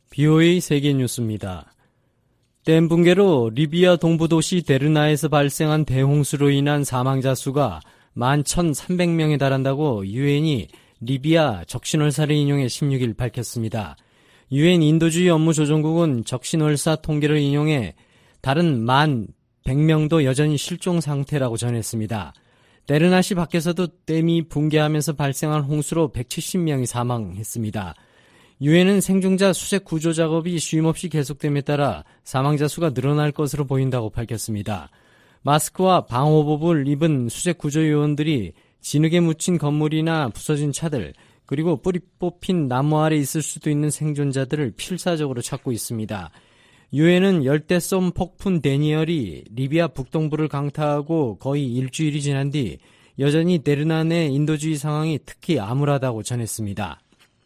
BOA 세계뉴스입니다. 댐 붕괴로 리비아 동부도시 데르나에서 발생한 대홍수로 인한 사망자 수가 11,300명에 달한다고 유엔이 리비아 적신월사를 인용해 16일 밝혔습니다. 유엔 인도주의 업무조정국은 적신월사 통계를 인용해 다른 100명도 여전히 실종 상태라고 전했습니다. 데르나시 밖에서도 댐이 붕괴하면서 발생한 홍수로 170명이 사망했습니다. 유엔은 생존자 수색 구조 작업이 쉼없이 계속됨에 따라 사망자 수가 늘어날 것으로 보인다고 밝혔습니다. 마스크와 방호복을 입은 수색 구조 요원들이 진흙에 묻힌 건물이나 부서진 차들, 그리고 뿌리 뽑힌 나무 아래 있을 수도 있는 생존자들을 필사적으로 찾고 있습니다. 유엔은 열대섬 폭풍 데니얼이 리비아 북동부를 강타하고 거의 일주일이 지난 뒤 여전히 데르나 내 인도주의 상황이 특히 암울하다고 전했습니다.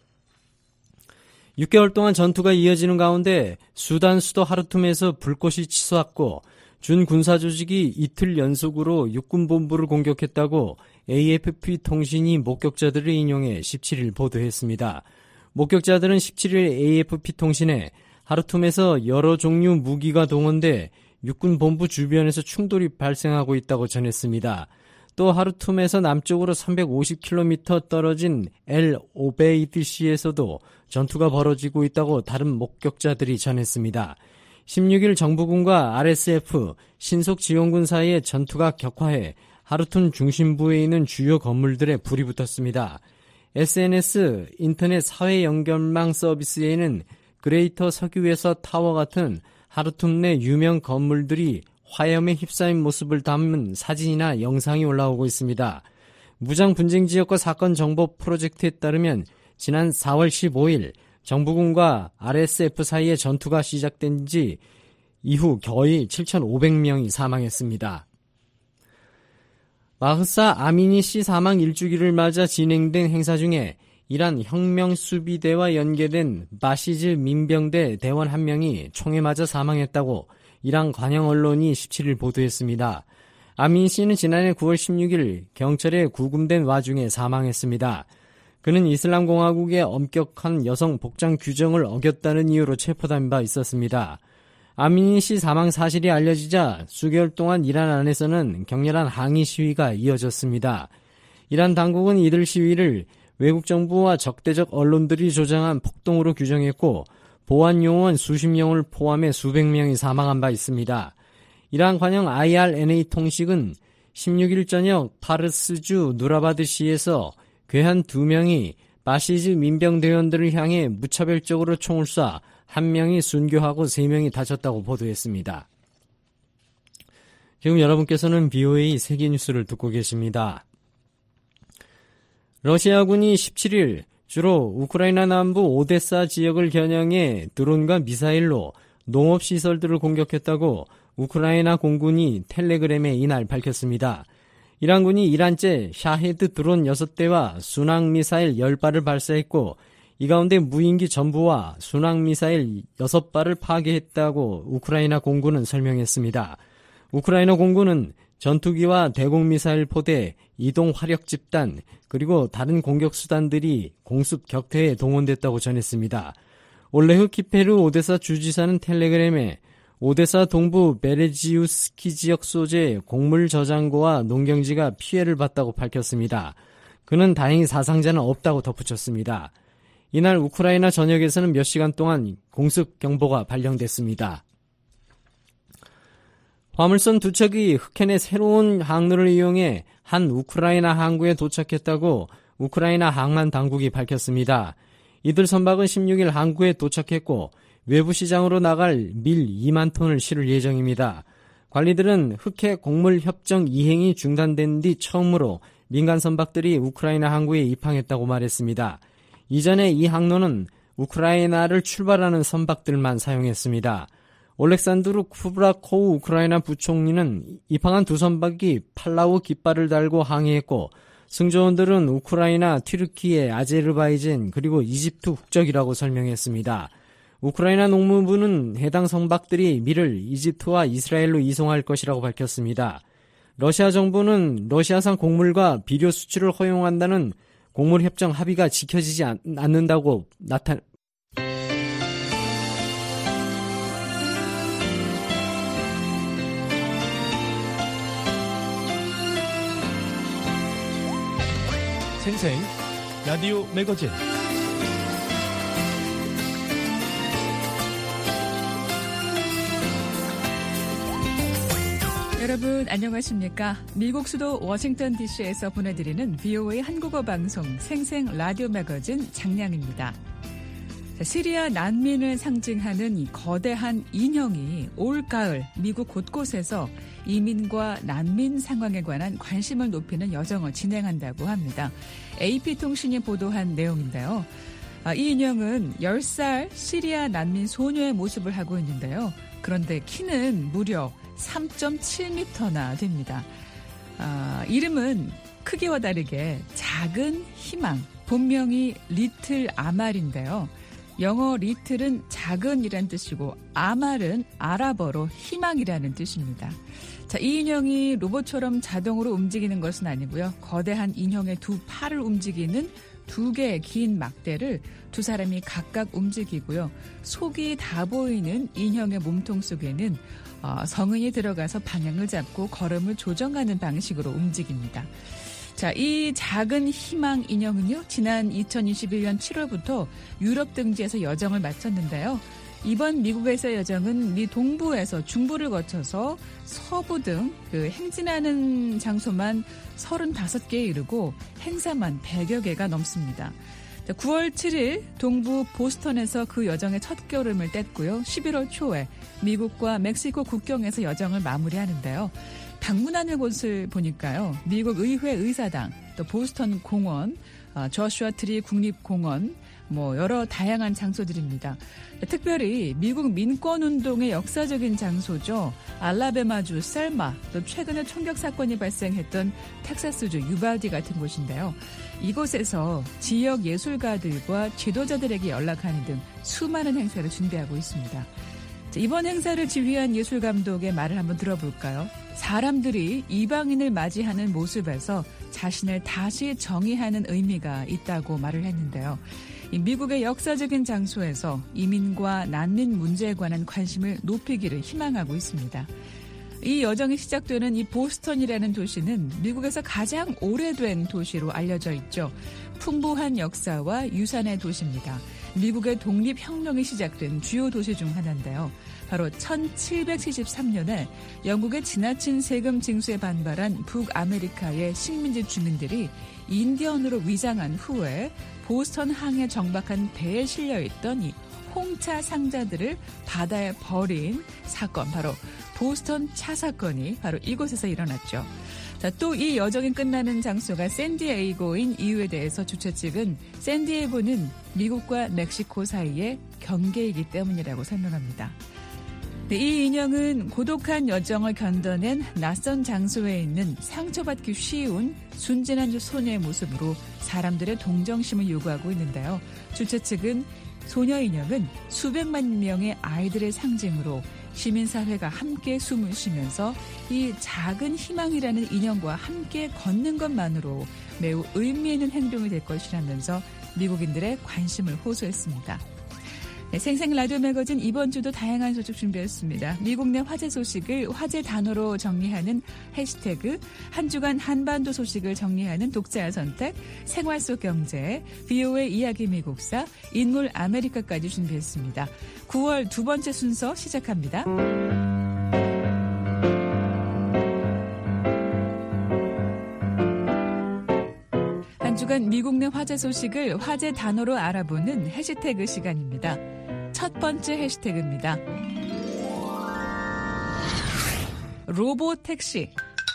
6개월 동안 전투가 이어지는 가운데 수단 수도 하르툼에서 불꽃이 치솟았고 준 군사조직이 이틀 연속으로 육군본부를 공격했다고 AFP 통신이 목격자들을 인용해 17일 보도했습니다. 목격자들은 17일 AFP 통신에 하르툼에서 여러 종류 무기가 동원돼 육군본부 주변에서 충돌이 발생하고 있다고 전했습니다. 또 하르툼에서 남쪽으로 350km 떨어진 엘 오베이드시에서도 전투가 벌어지고 있다고 다른 목격자들이 전했습니다. 16일 정부군과 RSF, 신속지원군 사이에 전투가 격화해 하르툼 중심부에 있는 주요 건물들에 불이 붙었습니다. SNS, 인터넷 사회 연결망 서비스에는 그레이터 석유회사 타워 같은 하르툼 내 유명 건물들이 화염에 휩싸인 모습을 담은 사진이나 영상이 올라오고 있습니다. 무장 분쟁 지역과 사건 정보 프로젝트에 따르면 지난 4월 15일 정부군과 RSF 사이의 전투가 시작된 지 이후 거의 7,500명이 사망했습니다. 마흐사 아미니 씨 사망 1주기를 맞아 진행된 행사 중에 이란 혁명수비대와 연계된 바시즈 민병대 대원 한 명이 총에 맞아 사망했다고 이란 관영 언론이 17일 보도했습니다. 아민 씨는 지난해 9월 16일 경찰에 구금된 와중에 사망했습니다. 그는 이슬람공화국의 엄격한 여성 복장 규정을 어겼다는 이유로 체포된 바 있었습니다. 아민 씨 사망 사실이 알려지자 수개월 동안 이란 안에서는 격렬한 항의 시위가 이어졌습니다. 이란 당국은 이들 시위를 외국 정부와 적대적 언론들이 조장한 폭동으로 규정했고 보안요원 수십 명을 포함해 수백 명이 사망한 바 있습니다. 이란 관영 IRNA 통신은 16일 저녁 파르스주 누라바드시에서 괴한 2명이 바시즈 민병대원들을 향해 무차별적으로 총을 쏴 1명이 순교하고 3명이 다쳤다고 보도했습니다. 지금 여러분께서는 BOA 세계뉴스를 듣고 계십니다. 러시아군이 17일 주로 우크라이나 남부 오데사 지역을 겨냥해 드론과 미사일로 농업시설들을 공격했다고 우크라이나 공군이 텔레그램에 이날 밝혔습니다. 이란군이 이란제 샤헤드 드론 6대와 순항미사일 10발을 발사했고 이 가운데 무인기 전부와 순항미사일 6발을 파괴했다고 우크라이나 공군은 설명했습니다. 우크라이나 공군은 전투기와 대공미사일 포대, 이동 화력 집단, 그리고 다른 공격 수단들이 공습 격퇴에 동원됐다고 전했습니다. 올레흐 키페르 오데사 주지사는 텔레그램에 오데사 동부 베레지우스키 지역 소재 곡물 저장고와 농경지가 피해를 봤다고 밝혔습니다. 그는 다행히 사상자는 없다고 덧붙였습니다. 이날 우크라이나 전역에서는 몇 시간 동안 공습 경보가 발령됐습니다. 화물선 2척이 흑해의 새로운 항로를 이용해 한 우크라이나 항구에 도착했다고 우크라이나 항만 당국이 밝혔습니다. 이들 선박은 16일 항구에 도착했고 외부 시장으로 나갈 밀 2만 톤을 실을 예정입니다. 관리들은 흑해 곡물 협정 이행이 중단된 뒤 처음으로 민간 선박들이 우크라이나 항구에 입항했다고 말했습니다. 이전에 이 항로는 우크라이나를 출발하는 선박들만 사용했습니다. 올렉산드루 쿠브라코우 우크라이나 부총리는 입항한 2선박이 팔라우 깃발을 달고 항해했고 승조원들은 우크라이나, 튀르키예, 아제르바이잔 그리고 이집트 국적이라고 설명했습니다. 우크라이나 농무부는 해당 선박들이 밀을 이집트와 이스라엘로 이송할 것이라고 밝혔습니다. 러시아 정부는 러시아산 곡물과 비료 수출을 허용한다는 곡물 협정 합의가 지켜지지 않는다고 생생 라디오 매거진. 여러분 안녕하십니까? 미국 수도 워싱턴 DC에서 보내드리는 VOA 한국어 방송 생생 라디오 매거진 장량입니다. 시리아 난민을 상징하는 이 거대한 인형이 올가을 미국 곳곳에서 이민과 난민 상황에 관한 관심을 높이는 여정을 진행한다고 합니다. AP통신이 보도한 내용인데요. 이 인형은 10살 시리아 난민 소녀의 모습을 하고 있는데요. 그런데 키는 무려 3.7m나 됩니다. 이름은 크기와 다르게 작은 희망, 본명이 리틀 아말인데요. 영어 리틀은 작은이란 뜻이고 아말은 아랍어로 희망이라는 뜻입니다. 자, 이 인형이 로봇처럼 자동으로 움직이는 것은 아니고요. 거대한 인형의 두 팔을 움직이는 두 개의 긴 막대를 두 사람이 각각 움직이고요. 속이 다 보이는 인형의 몸통 속에는 성은이 들어가서 방향을 잡고 걸음을 조정하는 방식으로 움직입니다. 자, 이 작은 희망 인형은요, 지난 2021년 7월부터 유럽 등지에서 여정을 마쳤는데요. 이번 미국에서의 여정은 미 동부에서 중부를 거쳐서 서부 등 행진하는 장소만 35개에 이르고 행사만 100여 개가 넘습니다. 9월 7일 동부 보스턴에서 그 여정의 첫 걸음을 뗐고요. 11월 초에 미국과 멕시코 국경에서 여정을 마무리하는데요. 방문하는 곳을 보니까요. 미국 의회 의사당, 또 보스턴 공원, 저슈아 트리 국립공원, 여러 다양한 장소들입니다. 특별히 미국 민권운동의 역사적인 장소죠. 알라베마주 셀마, 또 최근에 총격 사건이 발생했던 텍사스주 유발디 같은 곳인데요. 이곳에서 지역 예술가들과 지도자들에게 연락하는 등 수많은 행사를 준비하고 있습니다. 이번 행사를 지휘한 예술감독의 말을 한번 들어볼까요? 사람들이 이방인을 맞이하는 모습에서 자신을 다시 정의하는 의미가 있다고 말을 했는데요. 미국의 역사적인 장소에서 이민과 난민 문제에 관한 관심을 높이기를 희망하고 있습니다. 이 여정이 시작되는 이 보스턴이라는 도시는 미국에서 가장 오래된 도시로 알려져 있죠. 풍부한 역사와 유산의 도시입니다. 미국의 독립혁명이 시작된 주요 도시 중 하나인데요. 바로 1773년에 영국의 지나친 세금 징수에 반발한 북아메리카의 식민지 주민들이 인디언으로 위장한 후에 보스턴 항에 정박한 배에 실려있던 이 홍차 상자들을 바다에 버린 사건, 바로 보스턴 차 사건이 바로 이곳에서 일어났죠. 자, 또 이 여정이 끝나는 장소가 샌디에이고인 이유에 대해서 주최 측은 샌디에이고는 미국과 멕시코 사이의 경계이기 때문이라고 설명합니다. 네, 이 인형은 고독한 여정을 견뎌낸 낯선 장소에 있는 상처받기 쉬운 순진한 소녀의 모습으로 사람들의 동정심을 요구하고 있는데요. 주최 측은 소녀 인형은 수백만 명의 아이들의 상징으로 시민사회가 함께 숨을 쉬면서 이 작은 희망이라는 인형과 함께 걷는 것만으로 매우 의미 있는 행동이 될 것이라면서 미국인들의 관심을 호소했습니다. 네, 생생 라디오 매거진 이번 주도 다양한 소식 준비했습니다. 미국 내 화제 소식을 화제 단어로 정리하는 해시태그, 한 주간 한반도 소식을 정리하는 독자의 선택, 생활 속 경제, VOA 이야기 미국사, 인물 아메리카까지 준비했습니다. 9월 두 번째 순서 시작합니다. 한 주간 미국 내 화제 소식을 화제 단어로 알아보는 해시태그 시간입니다. 첫 번째 해시태그입니다. 로보택시.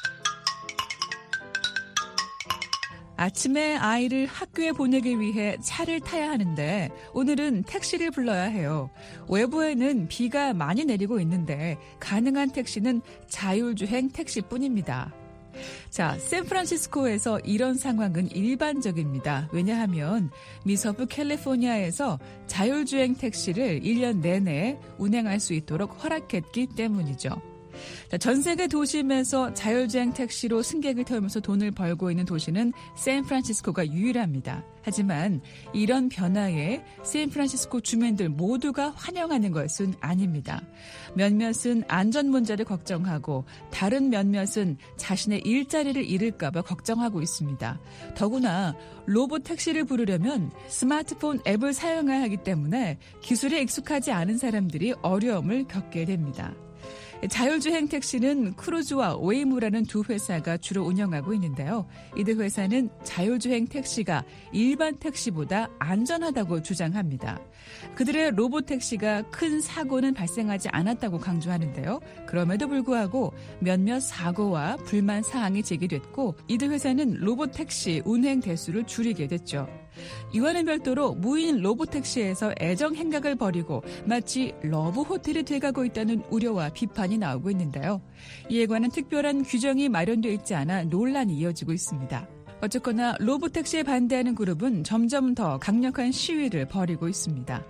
아침에 아이를 학교에 보내기 위해 차를 타야 하는데 오늘은 택시를 불러야 해요. 외부에는 비가 많이 내리고 있는데 가능한 택시는 자율주행 택시뿐입니다. 자, 샌프란시스코에서 이런 상황은 일반적입니다. 왜냐하면 미서부 캘리포니아에서 자율주행 택시를 1년 내내 운행할 수 있도록 허락했기 때문이죠. 전 세계 도심에서 자율주행 택시로 승객을 태우면서 돈을 벌고 있는 도시는 샌프란시스코가 유일합니다. 하지만 이런 변화에 샌프란시스코 주민들 모두가 환영하는 것은 아닙니다. 몇몇은 안전 문제를 걱정하고 다른 몇몇은 자신의 일자리를 잃을까 봐 걱정하고 있습니다. 더구나 로봇 택시를 부르려면 스마트폰 앱을 사용해야 하기 때문에 기술에 익숙하지 않은 사람들이 어려움을 겪게 됩니다. 자율주행 택시는 크루즈와 웨이모라는 두 회사가 주로 운영하고 있는데요. 이들 회사는 자율주행 택시가 일반 택시보다 안전하다고 주장합니다. 그들의 로봇 택시가 큰 사고는 발생하지 않았다고 강조하는데요. 그럼에도 불구하고 몇몇 사고와 불만 사항이 제기됐고 이들 회사는 로봇 택시 운행 대수를 줄이게 됐죠. 이와는 별도로 무인 로봇택시에서 애정 행각을 벌이고 마치 러브 호텔이 돼가고 있다는 우려와 비판이 나오고 있는데요. 이에 관한 특별한 규정이 마련되어 있지 않아 논란이 이어지고 있습니다. 어쨌거나 로봇택시에 반대하는 그룹은 점점 더 강력한 시위를 벌이고 있습니다.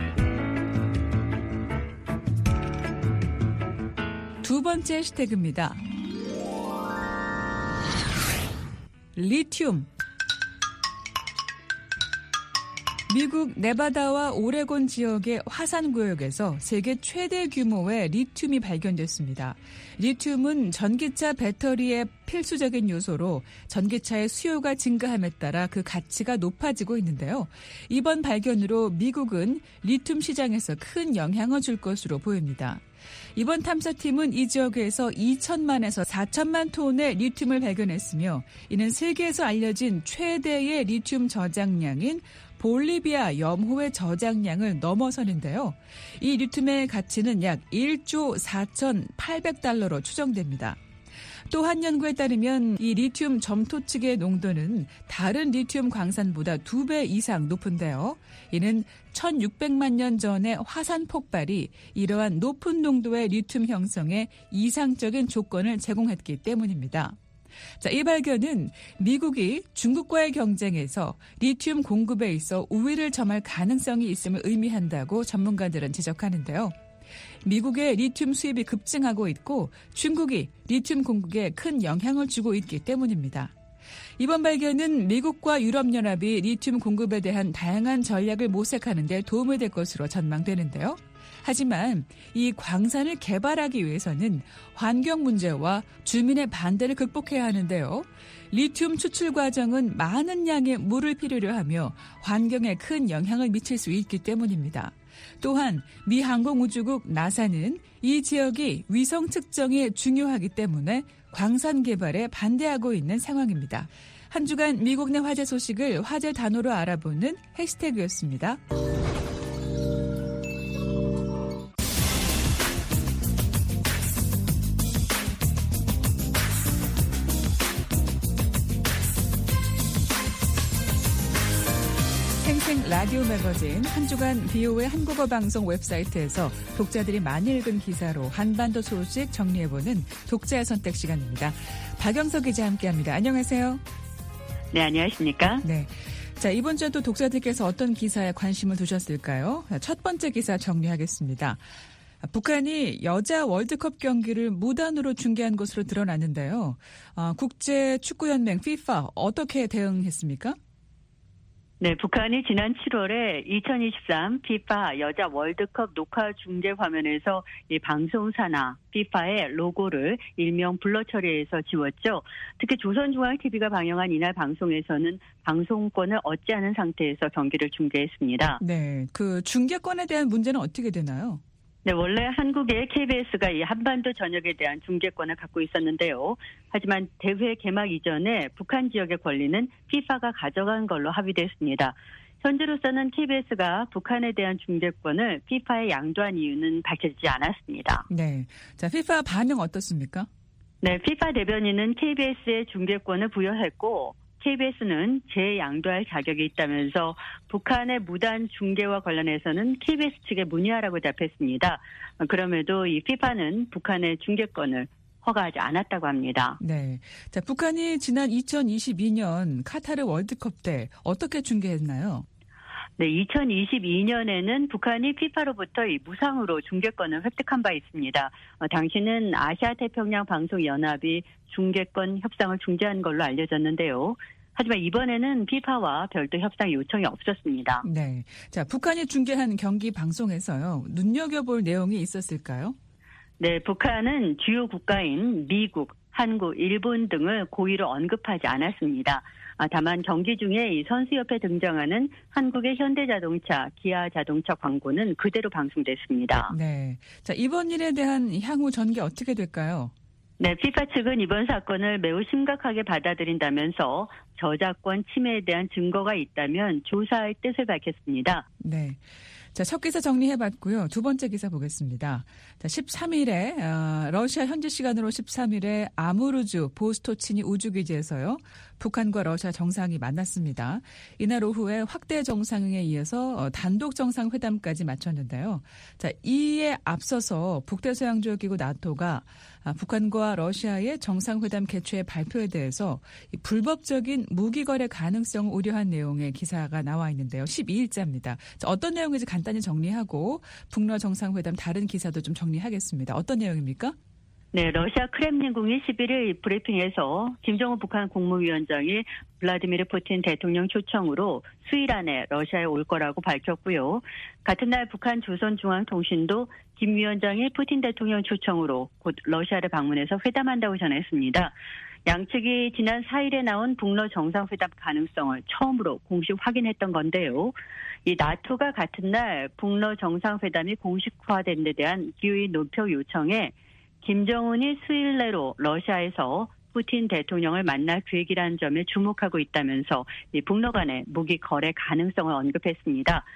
두 번째 해시태그입니다. 리튬. 미국 네바다와 오레곤 지역의 화산구역에서 세계 최대 규모의 리튬이 발견됐습니다. 리튬은 전기차 배터리의 필수적인 요소로 전기차의 수요가 증가함에 따라 그 가치가 높아지고 있는데요. 이번 발견으로 미국은 리튬 시장에서 큰 영향을 줄 것으로 보입니다. 이번 탐사팀은 이 지역에서 2천만에서 4천만 톤의 리튬을 발견했으며 이는 세계에서 알려진 최대의 리튬 저장량인 볼리비아 염호의 저장량을 넘어서는데요. 이 리튬의 가치는 약 1조 4,800달러로 추정됩니다. 또 한 연구에 따르면 이 리튬 점토측의 농도는 다른 리튬 광산보다 2배 이상 높은데요. 이는 1600만 년 전의 화산 폭발이 이러한 높은 농도의 리튬 형성에 이상적인 조건을 제공했기 때문입니다. 자, 이 발견은 미국이 중국과의 경쟁에서 리튬 공급에 있어 우위를 점할 가능성이 있음을 의미한다고 전문가들은 지적하는데요. 미국의 리튬 수입이 급증하고 있고 중국이 리튬 공급에 큰 영향을 주고 있기 때문입니다. 이번 발견은 미국과 유럽연합이 리튬 공급에 대한 다양한 전략을 모색하는 데 도움이 될 것으로 전망되는데요. 하지만 이 광산을 개발하기 위해서는 환경 문제와 주민의 반대를 극복해야 하는데요. 리튬 추출 과정은 많은 양의 물을 필요로 하며 환경에 큰 영향을 미칠 수 있기 때문입니다. 또한 미 항공우주국 나사는 이 지역이 위성 측정에 중요하기 때문에 광산 개발에 반대하고 있는 상황입니다. 한 주간 미국 내 화제 소식을 화제 단어로 알아보는 해시태그였습니다. 라디오 매거진 한 주간 BO의 한국어 방송 웹사이트에서 독자들이 많이 읽은 기사로 한반도 소식 정리해보는 독자의 선택 시간입니다. 박영석 기자 함께합니다. 안녕하세요. 네, 안녕하십니까? 네. 자, 이번 주에도 독자들께서 어떤 기사에 관심을 두셨을까요? 첫 번째 기사 정리하겠습니다. 북한이 여자 월드컵 경기를 무단으로 중계한 것으로 드러났는데요. 국제축구연맹 FIFA 어떻게 대응했습니까? 네, 북한이 지난 7월에 2023 FIFA 여자 월드컵 녹화 중계 화면에서 이 방송사나 FIFA의 로고를 일명 블러 처리해서 지웠죠. 특히 조선중앙TV가 방영한 이날 방송에서는 방송권을 얻지 않은 상태에서 경기를 중계했습니다. 네, 그 중계권에 대한 문제는 어떻게 되나요? 네, 원래 한국의 KBS가 이 한반도 전역에 대한 중계권을 갖고 있었는데요. 하지만 대회 개막 이전에 북한 지역의 권리는 FIFA가 가져간 걸로 합의됐습니다. 현재로서는 KBS가 북한에 대한 중계권을 FIFA에 양도한 이유는 밝혀지지 않았습니다. 네, 자, FIFA 반응 어떻습니까? 네, FIFA 대변인은 KBS에 중계권을 부여했고 KBS는 재양도할 자격이 있다면서 북한의 무단 중계와 관련해서는 KBS 측에 문의하라고 답했습니다. 그럼에도 이 FIFA는 북한의 중계권을 허가하지 않았다고 합니다. 네, 자, 북한이 지난 2022년 카타르 월드컵 때 어떻게 중계했나요? 네, 2022년에는 북한이 피파로부터 이 무상으로 중계권을 획득한 바 있습니다. 당시는 아시아태평양 방송연합이 중계권 협상을 중지한 걸로 알려졌는데요. 하지만 이번에는 피파와 별도 협상 요청이 없었습니다. 네. 자, 북한이 중계한 경기 방송에서요. 눈여겨볼 내용이 있었을까요? 네, 북한은 주요 국가인 미국, 한국, 일본 등을 고의로 언급하지 않았습니다. 다만 경기 중에 이 선수 옆에 등장하는 한국의 현대자동차, 기아자동차 광고는 그대로 방송됐습니다. 네. 자, 이번 일에 대한 향후 전개 어떻게 될까요? 네, 피파 측은 이번 사건을 매우 심각하게 받아들인다면서 저작권 침해에 대한 증거가 있다면 조사할 뜻을 밝혔습니다. 네. 자, 첫 기사 정리해봤고요. 두 번째 기사 보겠습니다. 자, 13일에 러시아 현지 시간으로 13일에 아무르주 보스토치니 우주기지에서요. 북한과 러시아 정상이 만났습니다. 이날 오후에 확대 정상회의에 이어서 단독 정상회담까지 마쳤는데요. 자, 이에 앞서서 북대서양조약기구 나토가 북한과 러시아의 정상회담 개최 발표에 대해서 불법적인 무기거래 가능성을 우려한 내용의 기사가 나와 있는데요. 12일자입니다. 자, 어떤 내용인지 간단히 정리하고 북러 정상회담 다른 기사도 좀 정리하겠습니다. 어떤 내용입니까? 네, 러시아 크렘린궁이 11일 브리핑에서 김정은 북한 국무위원장이 블라디미르 푸틴 대통령 초청으로 수일 안에 러시아에 올 거라고 밝혔고요. 같은 날 북한 조선중앙통신도 김 위원장이 푸틴 대통령 초청으로 곧 러시아를 방문해서 회담한다고 전했습니다. 양측이 지난 4일에 나온 북러 정상회담 가능성을 처음으로 공식 확인했던 건데요. 이 나토가 같은 날 북러 정상회담이 공식화된 데 대한 기후의 노표 요청에 김정은이 수일 내로 러시아에서 푸틴 대통령을 만날 계획이라는 점에 주목하고 있다면서 이 북러 간의 무기 거래 가능성을 언급했습니다.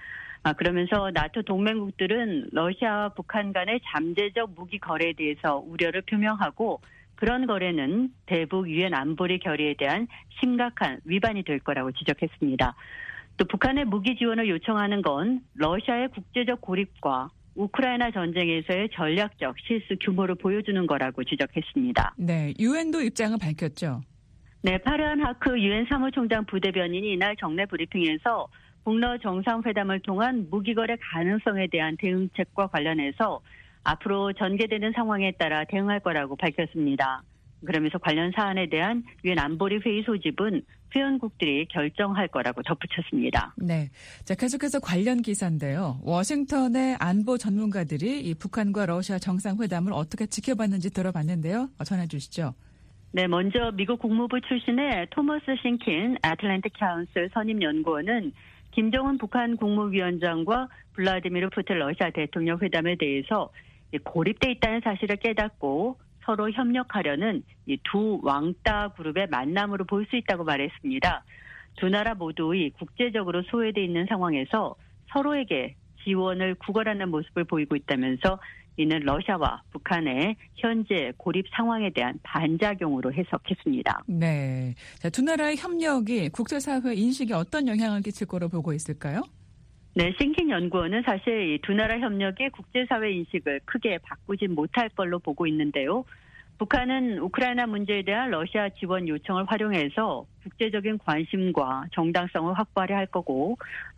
그러면서 나토 동맹국들은 러시아와 북한 간의 잠재적 무기 거래에 대해서 우려를 표명하고 그런 거래는 대북 유엔 안보리 결의에 대한 심각한 위반이 될 거라고 지적했습니다. 또 북한의 무기 지원을 요청하는 건 러시아의 국제적 고립과 우크라이나 전쟁에서의 전략적 실수 규모를 보여주는 거라고 지적했습니다. 네, 유엔도 입장을 밝혔죠. 네, 파르한 하크 유엔 사무총장 부대변인이 이날 정례 브리핑에서 북러 정상회담을 통한 무기거래 가능성에 대한 대응책과 관련해서 앞으로 전개되는 상황에 따라 대응할 거라고 밝혔습니다. 그러면서 관련 사안에 대한 유엔 안보리 회의 소집은 회원국들이 결정할 거라고 덧붙였습니다. 네, 자 계속해서 관련 기사인데요. 워싱턴의 안보 전문가들이 이 북한과 러시아 정상회담을 어떻게 지켜봤는지 들어봤는데요. 전해주시죠. 네, 먼저 미국 국무부 출신의 토머스 싱킨 애틀랜틱 카운슬 선임 연구원은 김정은 북한 국무위원장과 블라디미르 푸틴 러시아 대통령 회담에 대해서 고립돼 있다는 사실을 깨닫고 서로 협력하려는 이 두 왕따 그룹의 만남으로 볼 수 있다고 말했습니다. 두 나라 모두 이 국제적으로 소외돼 있는 상황에서 서로에게 지원을 구걸하는 모습을 보이고 있다면서 이는 러시아와 북한의 현재 고립 상황에 대한 반작용으로 해석했습니다. 네, 자, 두 나라의 협력이 국제사회 인식에 어떤 영향을 끼칠 거로 보고 있을까요? 네, 싱킨 연구원은 사실 이 두 나라 협력이 국제사회 인식을 크게 바꾸진 못할 걸로 보고 있는데요. 북한은 우크라이나 문제에 대한 러시아 지원 요청을 활용해서 국제적인 관심과 정당성을 확보하려 할 거고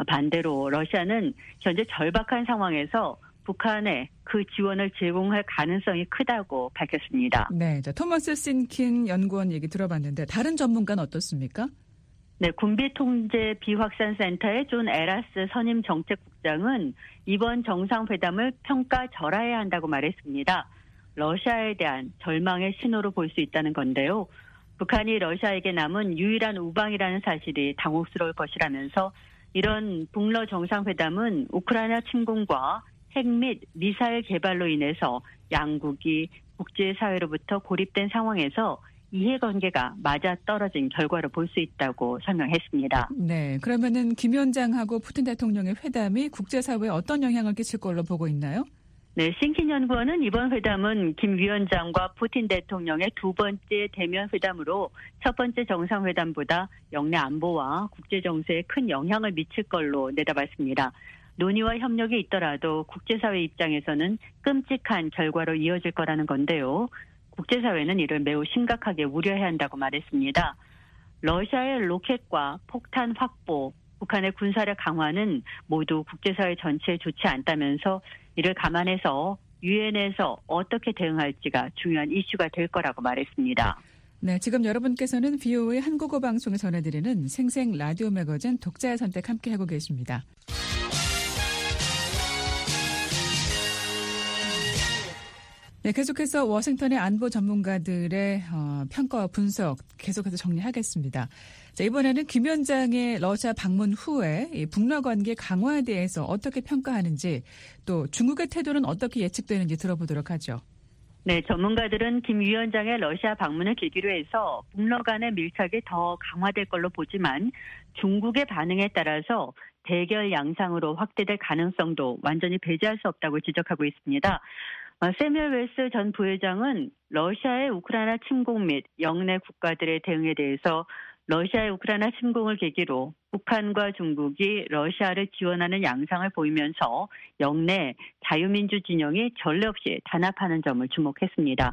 반대로 러시아는 현재 절박한 상황에서 북한에 그 지원을 제공할 가능성이 크다고 밝혔습니다. 네, 자, 토머스 싱킨 연구원 얘기 들어봤는데 다른 전문가는 어떻습니까? 네, 군비통제 비확산센터의 존 에라스 선임 정책국장은 이번 정상회담을 평가절하해야 한다고 말했습니다. 러시아에 대한 절망의 신호로 볼 수 있다는 건데요. 북한이 러시아에게 남은 유일한 우방이라는 사실이 당혹스러울 것이라면서 이런 북러 정상회담은 우크라이나 침공과 핵 및 미사일 개발로 인해서 양국이 국제사회로부터 고립된 상황에서 이해관계가 맞아떨어진 결과로 볼 수 있다고 설명했습니다. 네, 그러면은 김 위원장하고 푸틴 대통령의 회담이 국제사회에 어떤 영향을 끼칠 걸로 보고 있나요? 네, 싱킨 연구원은 이번 회담은 김 위원장과 푸틴 대통령의 두 번째 대면 회담으로 첫 번째 정상회담보다 영내 안보와 국제정세에 큰 영향을 미칠 걸로 내다봤습니다. 논의와 협력이 있더라도 국제사회 입장에서는 끔찍한 결과로 이어질 거라는 건데요. 국제사회는 이를 매우 심각하게 우려해야 한다고 말했습니다. 러시아의 로켓과 폭탄 확보, 북한의 군사력 강화는 모두 국제사회 전체에 좋지 않다면서 이를 감안해서 유엔에서 어떻게 대응할지가 중요한 이슈가 될 거라고 말했습니다. 네, 지금 여러분께서는 VOA 한국어 방송에 전해드리는 생생 라디오 매거진 독자의 선택 함께하고 계십니다. 네, 계속해서 워싱턴의 안보 전문가들의 평가와 분석 계속해서 정리하겠습니다. 자, 이번에는 김 위원장의 러시아 방문 후에 이 북러 관계 강화에 대해서 어떻게 평가하는지 또 중국의 태도는 어떻게 예측되는지 들어보도록 하죠. 네, 전문가들은 김 위원장의 러시아 방문을 계기로 해서 북러 간의 밀착이 더 강화될 걸로 보지만 중국의 반응에 따라서 대결 양상으로 확대될 가능성도 완전히 배제할 수 없다고 지적하고 있습니다. 세뮤얼 웰스 전 부회장은 러시아의 우크라이나 침공 및 영내 국가들의 대응에 대해서 러시아의 우크라이나 침공을 계기로 북한과 중국이 러시아를 지원하는 양상을 보이면서 영내 자유민주 진영이 전례 없이 단합하는 점을 주목했습니다.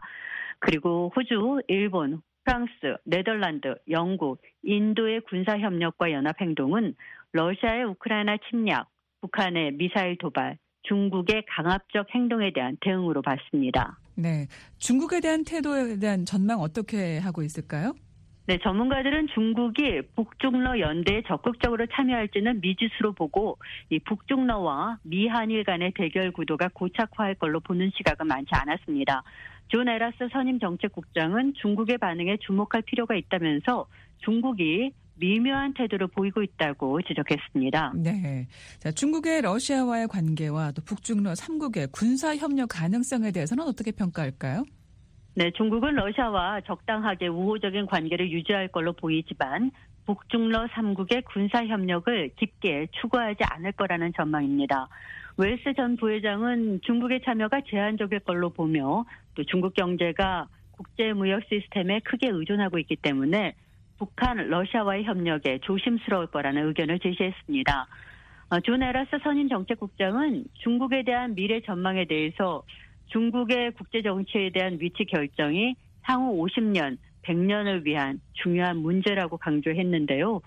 그리고 호주, 일본, 프랑스, 네덜란드, 영국, 인도의 군사협력과 연합행동은 러시아의 우크라이나 침략, 북한의 미사일 도발, 중국의 강압적 행동에 대한 대응으로 봤습니다. 네, 중국에 대한 태도에 대한 전망 어떻게 하고 있을까요? 네, 전문가들은 중국이 북중러 연대에 적극적으로 참여할지는 미지수로 보고 이 북중러와 미한일 간의 대결 구도가 고착화할 걸로 보는 시각은 많지 않았습니다. 존 에라스 선임 정책국장은 중국의 반응에 주목할 필요가 있다면서 중국이 미묘한 태도를 보이고 있다고 지적했습니다. 네, 자, 중국의 러시아와의 관계와 또 북중러 3국의 군사협력 가능성에 대해서는 어떻게 평가할까요? 네, 중국은 러시아와 적당하게 우호적인 관계를 유지할 걸로 보이지만 북중러 3국의 군사협력을 깊게 추구하지 않을 거라는 전망입니다. 웰스 전 부회장은 중국의 참여가 제한적일 걸로 보며 또 중국 경제가 국제무역 시스템에 크게 의존하고 있기 때문에 북한, 러시아와의 협력에 조심스러울 거라는 의견을 제시했습니다. 존 에라스 선임 정책국장은 중국에 대한 미래 전망에 대해서 중국의 국제정치에 대한 위치 결정이 향후 50년, 100년을 위한 중요한 문제라고 강조했는데요.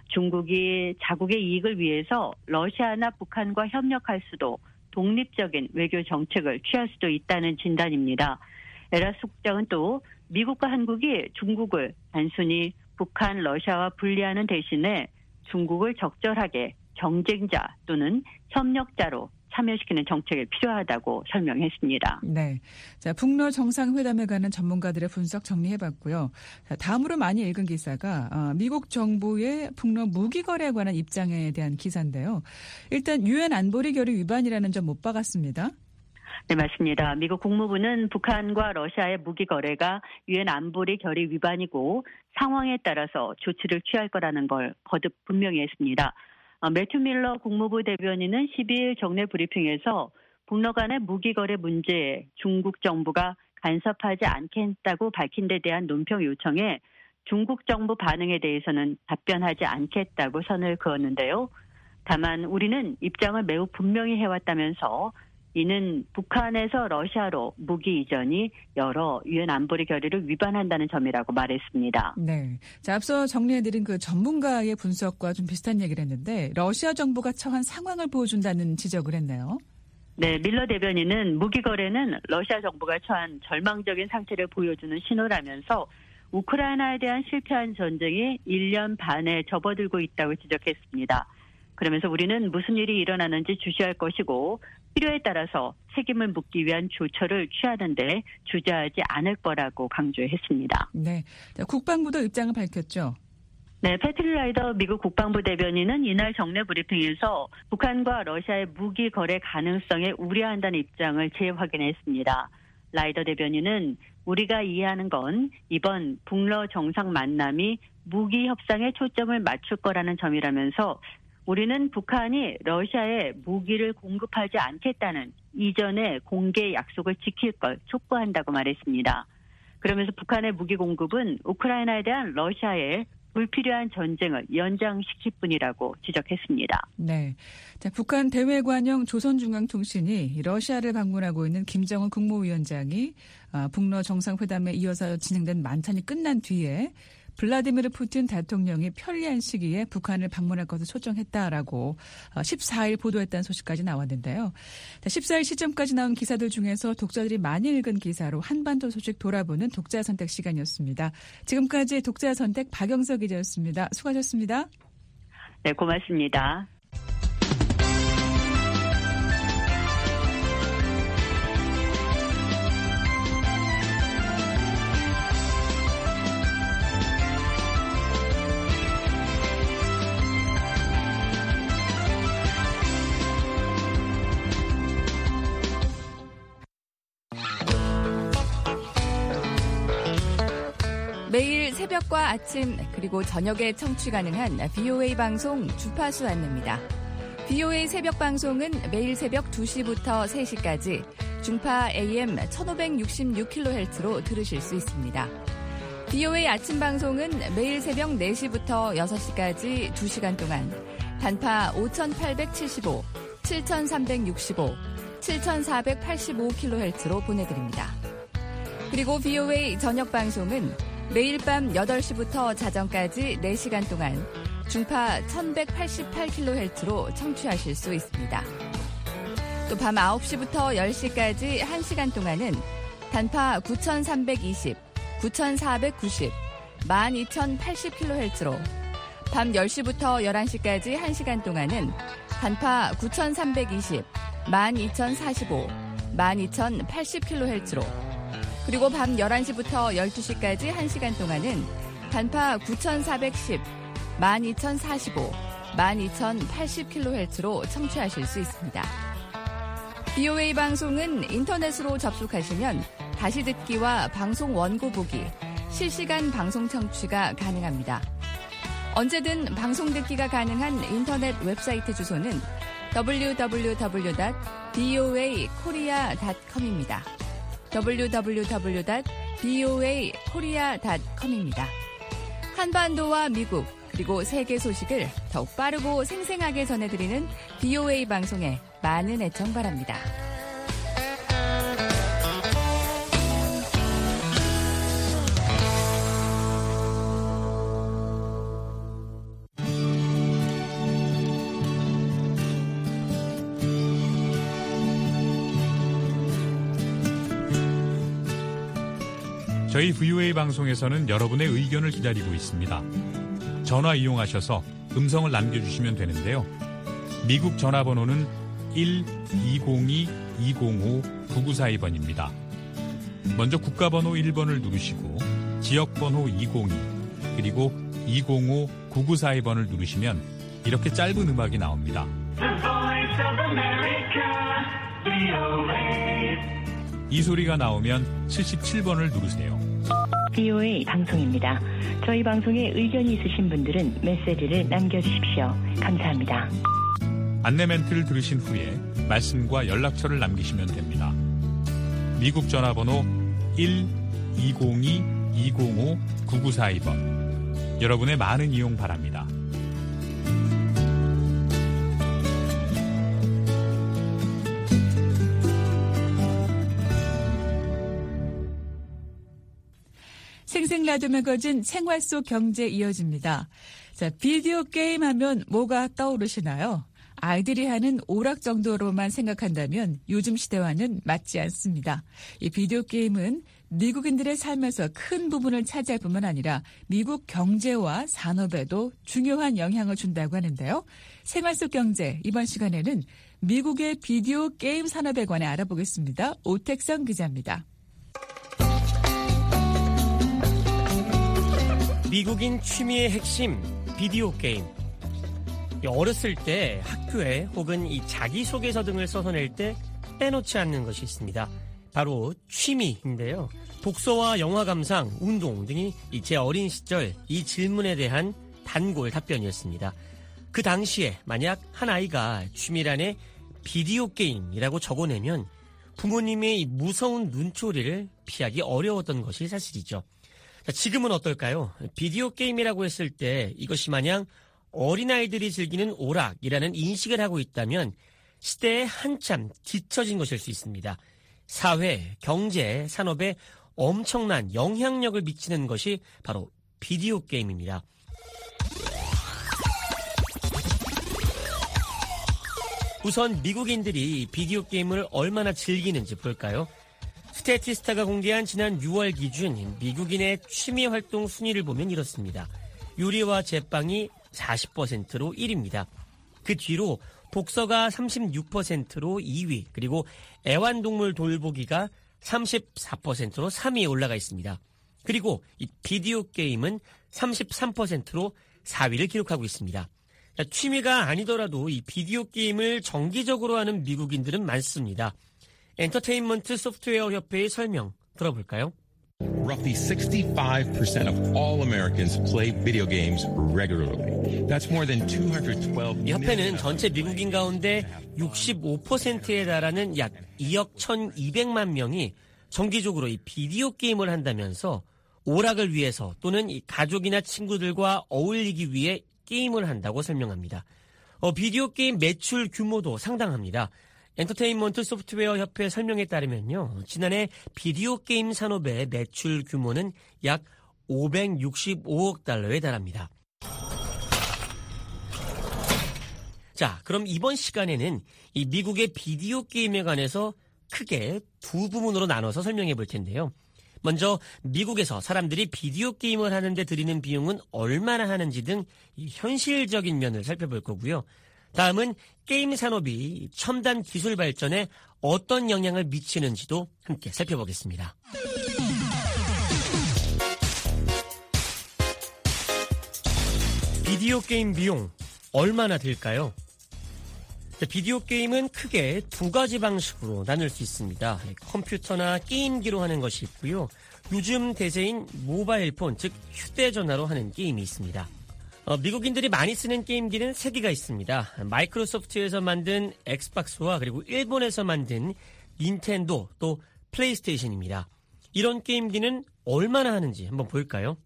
중국이 자국의 이익을 위해서 러시아나 북한과 협력할 수도 독립적인 외교 정책을 취할 수도 있다는 진단입니다. 에라스 국장은 또 미국과 한국이 중국을 단순히 북한, 러시아와 분리하는 대신에 중국을 적절하게 경쟁자 또는 협력자로 참여시키는 정책이 필요하다고 설명했습니다. 네, 자, 북러 정상회담에 관한 전문가들의 분석 정리해봤고요. 자, 다음으로 많이 읽은 기사가 미국 정부의 북러 무기 거래에 관한 입장에 대한 기사인데요. 일단 유엔 안보리 결의 위반이라는 점 못 박았습니다. 네, 맞습니다. 미국 국무부는 북한과 러시아의 무기 거래가 유엔 안보리 결의 위반이고 상황에 따라서 조치를 취할 거라는 걸 거듭 분명히 했습니다. 매튜 밀러 국무부 대변인은 12일 정례 브리핑에서 북러 간의 무기 거래 문제에 중국 정부가 간섭하지 않겠다고 밝힌 데 대한 논평 요청에 중국 정부 반응에 대해서는 답변하지 않겠다고 선을 그었는데요. 다만 우리는 입장을 매우 분명히 해왔다면서 이는 북한에서 러시아로 무기 이전이 여러 유엔 안보리 결의를 위반한다는 점이라고 말했습니다. 네, 자, 앞서 정리해드린 그 전문가의 분석과 좀 비슷한 얘기를 했는데 러시아 정부가 처한 상황을 보여준다는 지적을 했네요. 네, 밀러 대변인은 무기 거래는 러시아 정부가 처한 절망적인 상태를 보여주는 신호라면서 우크라이나에 대한 실패한 전쟁이 1년 반에 접어들고 있다고 지적했습니다. 그러면서 우리는 무슨 일이 일어나는지 주시할 것이고 필요에 따라서 책임을 묻기 위한 조처를 취하는데 주저하지 않을 거라고 강조했습니다. 네, 자, 국방부도 입장을 밝혔죠. 네, 패트리 라이더 미국 국방부 대변인은 이날 정례 브리핑에서 북한과 러시아의 무기 거래 가능성에 우려한다는 입장을 재확인했습니다. 라이더 대변인은 우리가 이해하는 건 이번 북러 정상 만남이 무기 협상에 초점을 맞출 거라는 점이라면서 우리는 북한이 러시아에 무기를 공급하지 않겠다는 이전의 공개 약속을 지킬 걸 촉구한다고 말했습니다. 그러면서 북한의 무기 공급은 우크라이나에 대한 러시아의 불필요한 전쟁을 연장시킬 뿐이라고 지적했습니다. 네, 자, 북한 대외관영 조선중앙통신이 러시아를 방문하고 있는 김정은 국무위원장이 북러 정상회담에 이어서 진행된 만찬이 끝난 뒤에 블라디미르 푸틴 대통령이 편리한 시기에 북한을 방문할 것을 초청했다라고 14일 보도했다는 소식까지 나왔는데요. 14일 시점까지 나온 기사들 중에서 독자들이 많이 읽은 기사로 한반도 소식 돌아보는 독자 선택 시간이었습니다. 지금까지 독자 선택 박영석 기자였습니다. 수고하셨습니다. 네, 고맙습니다. 매일 새벽과 아침 그리고 저녁에 청취 가능한 VOA 방송 주파수 안내입니다. VOA 새벽 방송은 매일 새벽 2시부터 3시까지 중파 AM 1566kHz로 들으실 수 있습니다. VOA 아침 방송은 매일 새벽 4시부터 6시까지 2시간 동안 단파 5875, 7365, 7485kHz로 보내드립니다. 그리고 VOA 저녁 방송은 매일 밤 8시부터 자정까지 4시간 동안 중파 1188kHz로 청취하실 수 있습니다. 또 밤 9시부터 10시까지 1시간 동안은 단파 9320, 9490, 12080kHz로 밤 10시부터 11시까지 1시간 동안은 단파 9320, 12045, 12080kHz로 그리고 밤 11시부터 12시까지 1시간 동안은 단파 9410, 12045, 12080kHz로 청취하실 수 있습니다. VOA 방송은 인터넷으로 접속하시면 다시 듣기와 방송 원고 보기, 실시간 방송 청취가 가능합니다. 언제든 방송 듣기가 가능한 인터넷 웹사이트 주소는 www.voakorea.com입니다. www.voakorea.com입니다. 한반도와 미국 그리고 세계 소식을 더욱 빠르고 생생하게 전해드리는 VOA 방송에 많은 애청 바랍니다. 저희 VOA 방송에서는 여러분의 의견을 기다리고 있습니다. 전화 이용하셔서 음성을 남겨주시면 되는데요. 미국 전화번호는 1-202-205-9942번입니다. 먼저 국가번호 1번을 누르시고 지역번호 202 그리고 205-9942번을 누르시면 이렇게 짧은 음악이 나옵니다. 이 소리가 나오면 77번을 누르세요. VOA 방송입니다. 저희 방송에 의견이 있으신 분들은 메시지를 남겨주십시오. 감사합니다. 안내 멘트를 들으신 후에 말씀과 연락처를 남기시면 됩니다. 미국 전화번호 1-202-205-9942번. 여러분의 많은 이용 바랍니다. 생생 라디오 매거진 생활 속 경제 이어집니다. 자, 비디오 게임 하면 뭐가 떠오르시나요? 아이들이 하는 오락 정도로만 생각한다면 요즘 시대와는 맞지 않습니다. 이 비디오 게임은 미국인들의 삶에서 큰 부분을 차지할 뿐만 아니라 미국 경제와 산업에도 중요한 영향을 준다고 하는데요. 생활 속 경제, 이번 시간에는 미국의 비디오 게임 산업에 관해 알아보겠습니다. 오택성 기자입니다. 미국인 취미의 핵심, 비디오 게임. 어렸을 때 학교에 혹은 이 자기소개서 등을 써서 낼 때 빼놓지 않는 것이 있습니다. 바로 취미인데요. 독서와 영화 감상, 운동 등이 제 어린 시절 이 질문에 대한 단골 답변이었습니다. 그 당시에 만약 한 아이가 취미란에 비디오 게임이라고 적어내면 부모님의 이 무서운 눈초리를 피하기 어려웠던 것이 사실이죠. 지금은 어떨까요? 비디오 게임이라고 했을 때 이것이 마냥 어린아이들이 즐기는 오락이라는 인식을 하고 있다면 시대에 한참 뒤처진 것일 수 있습니다. 사회, 경제, 산업에 엄청난 영향력을 미치는 것이 바로 비디오 게임입니다. 우선 미국인들이 비디오 게임을 얼마나 즐기는지 볼까요? 스태티스타가 공개한 지난 6월 기준 미국인의 취미 활동 순위를 보면 이렇습니다. 요리와 제빵이 40%로 1위입니다. 그 뒤로 독서가 36%로 2위, 그리고 애완동물 돌보기가 34%로 3위에 올라가 있습니다. 그리고 이 비디오 게임은 33%로 4위를 기록하고 있습니다. 취미가 아니더라도 이 비디오 게임을 정기적으로 하는 미국인들은 많습니다. 엔터테인먼트 소프트웨어 협회의 설명 들어볼까요? Roughly 65% of all Americans play video games regularly. That's more than 212 이 협회는 전체 미국인 가운데 65%에 달하는 약 2억 1,200만 명이 정기적으로 이 비디오 게임을 한다면서 오락을 위해서 또는 이 가족이나 친구들과 어울리기 위해 게임을 한다고 설명합니다. 비디오 게임 매출 규모도 상당합니다. 엔터테인먼트 소프트웨어 협회 설명에 따르면요, 지난해 비디오 게임 산업의 매출 규모는 약 565억 달러에 달합니다. 자, 그럼 이번 시간에는 이 미국의 비디오 게임에 관해서 크게 두 부분으로 나눠서 설명해 볼 텐데요. 먼저 미국에서 사람들이 비디오 게임을 하는데 들이는 비용은 얼마나 하는지 등 이 현실적인 면을 살펴볼 거고요. 다음은 게임 산업이 첨단 기술 발전에 어떤 영향을 미치는지도 함께 살펴보겠습니다. 비디오 게임 비용 얼마나 들까요? 비디오 게임은 크게 두 가지 방식으로 나눌 수 있습니다. 컴퓨터나 게임기로 하는 것이 있고요. 요즘 대세인 모바일폰, 즉 휴대전화로 하는 게임이 있습니다. 미국인들이 많이 쓰는 게임기는 3개가 있습니다. 마이크로소프트에서 만든 엑스박스와 그리고 일본에서 만든 닌텐도 또 플레이스테이션입니다. 이런 게임기는 얼마나 하는지 한번 볼까요?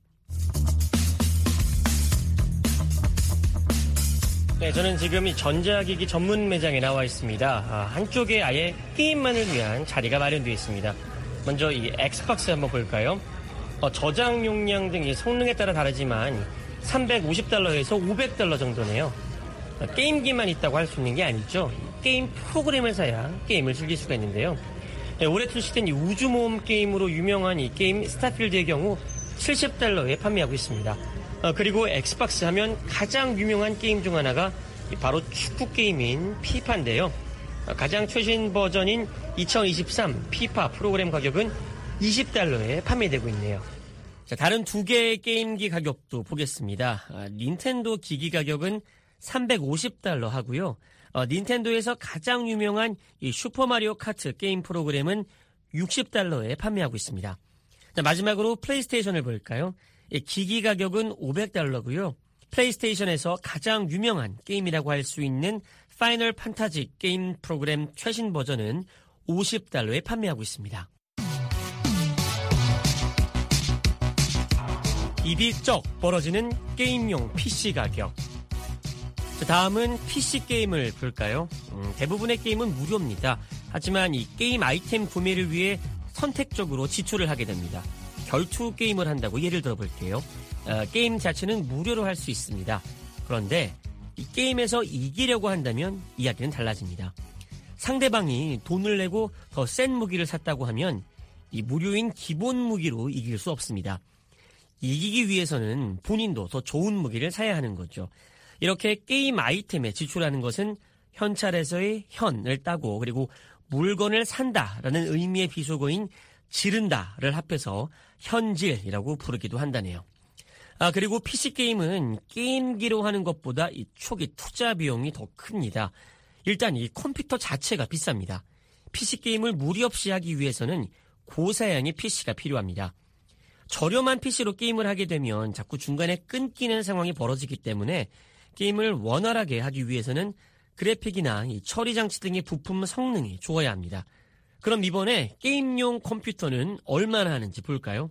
네, 저는 지금 이 전자기기 전문 매장에 나와 있습니다. 한쪽에 아예 게임만을 위한 자리가 마련되어 있습니다. 먼저 이 엑스박스 한번 볼까요? 저장 용량 등의 성능에 따라 다르지만 350달러에서 500달러 정도네요. 게임기만 있다고 할 수 있는 게 아니죠. 게임 프로그램을 사야 게임을 즐길 수가 있는데요. 올해 출시된 이 우주모험 게임으로 유명한 이 게임 스타필드의 경우 70달러에 판매하고 있습니다. 그리고 엑스박스 하면 가장 유명한 게임 중 하나가 바로 축구 게임인 피파인데요. 가장 최신 버전인 2023 피파 프로그램 가격은 20달러에 판매되고 있네요. 자, 다른 두 개의 게임기 가격도 보겠습니다. 닌텐도 기기 가격은 350달러 하고요. 닌텐도에서 가장 유명한 이 슈퍼마리오 카트 게임 프로그램은 60달러에 판매하고 있습니다. 자, 마지막으로 플레이스테이션을 볼까요? 기기 가격은 500달러고요. 플레이스테이션에서 가장 유명한 게임이라고 할 수 있는 파이널 판타지 게임 프로그램 최신 버전은 50달러에 판매하고 있습니다. 입이 쩍 벌어지는 게임용 PC 가격. 자, 다음은 PC 게임을 볼까요? 대부분의 게임은 무료입니다. 하지만 이 게임 아이템 구매를 위해 선택적으로 지출을 하게 됩니다. 결투 게임을 한다고 예를 들어 볼게요. 게임 자체는 무료로 할 수 있습니다. 그런데 이 게임에서 이기려고 한다면 이야기는 달라집니다. 상대방이 돈을 내고 더 센 무기를 샀다고 하면 이 무료인 기본 무기로 이길 수 없습니다. 이기기 위해서는 본인도 더 좋은 무기를 사야 하는 거죠. 이렇게 게임 아이템에 지출하는 것은 현찰에서의 현을 따고 그리고 물건을 산다라는 의미의 비속어인 지른다를 합해서 현질이라고 부르기도 한다네요. 그리고 PC게임은 게임기로 하는 것보다 이 초기 투자 비용이 더 큽니다. 일단 이 컴퓨터 자체가 비쌉니다. PC게임을 무리 없이 하기 위해서는 고사양의 PC가 필요합니다. 저렴한 PC로 게임을 하게 되면 자꾸 중간에 끊기는 상황이 벌어지기 때문에 게임을 원활하게 하기 위해서는 그래픽이나 이 처리 장치 등의 부품 성능이 좋아야 합니다. 그럼 이번에 게임용 컴퓨터는 얼마나 하는지 볼까요?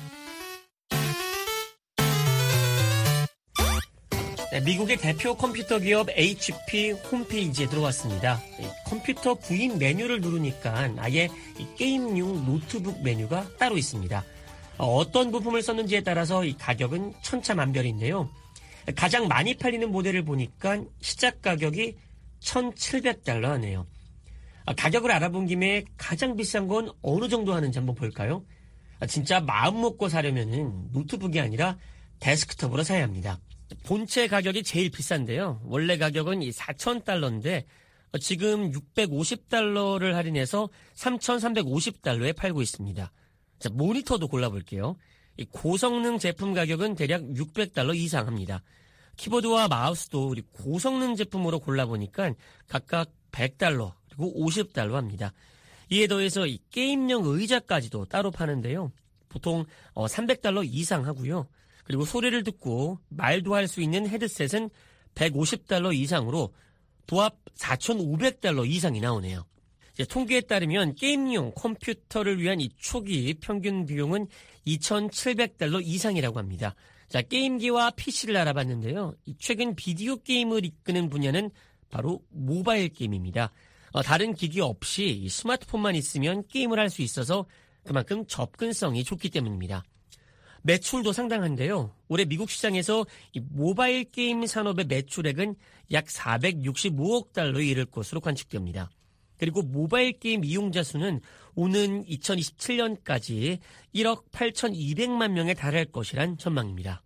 네, 미국의 대표 컴퓨터 기업 HP 홈페이지에 들어왔습니다. 컴퓨터 구입 메뉴를 누르니까 아예 게임용 노트북 메뉴가 따로 있습니다. 어떤 부품을 썼는지에 따라서 이 가격은 천차만별인데요. 가장 많이 팔리는 모델을 보니까 시작 가격이 $1,700 하네요. 가격을 알아본 김에 가장 비싼 건 어느 정도 하는지 한번 볼까요? 진짜 마음 먹고 사려면은 노트북이 아니라 데스크톱으로 사야 합니다. 본체 가격이 제일 비싼데요. 원래 가격은 $4,000인데 지금 $650를 할인해서 $3,350에 팔고 있습니다. 자, 모니터도 골라볼게요. 이 고성능 제품 가격은 대략 $600 이상 합니다. 키보드와 마우스도 우리 고성능 제품으로 골라보니까 각각 $100 그리고 $50 합니다. 이에 더해서 이 게임용 의자까지도 따로 파는데요. 보통 $300 이상 하고요. 그리고 소리를 듣고 말도 할 수 있는 헤드셋은 $150 이상으로 도합 $4,500 이상이 나오네요. 통계에 따르면 게임용 컴퓨터를 위한 이 초기 평균 비용은 $2,700 이상이라고 합니다. 자, 게임기와 PC를 알아봤는데요. 최근 비디오 게임을 이끄는 분야는 바로 모바일 게임입니다. 다른 기기 없이 스마트폰만 있으면 게임을 할 수 있어서 그만큼 접근성이 좋기 때문입니다. 매출도 상당한데요. 올해 미국 시장에서 이 모바일 게임 산업의 매출액은 약 $465억 이를 것으로 관측됩니다. 그리고 모바일 게임 이용자 수는 오는 2027년까지 1억 8,200만 명에 달할 것이란 전망입니다.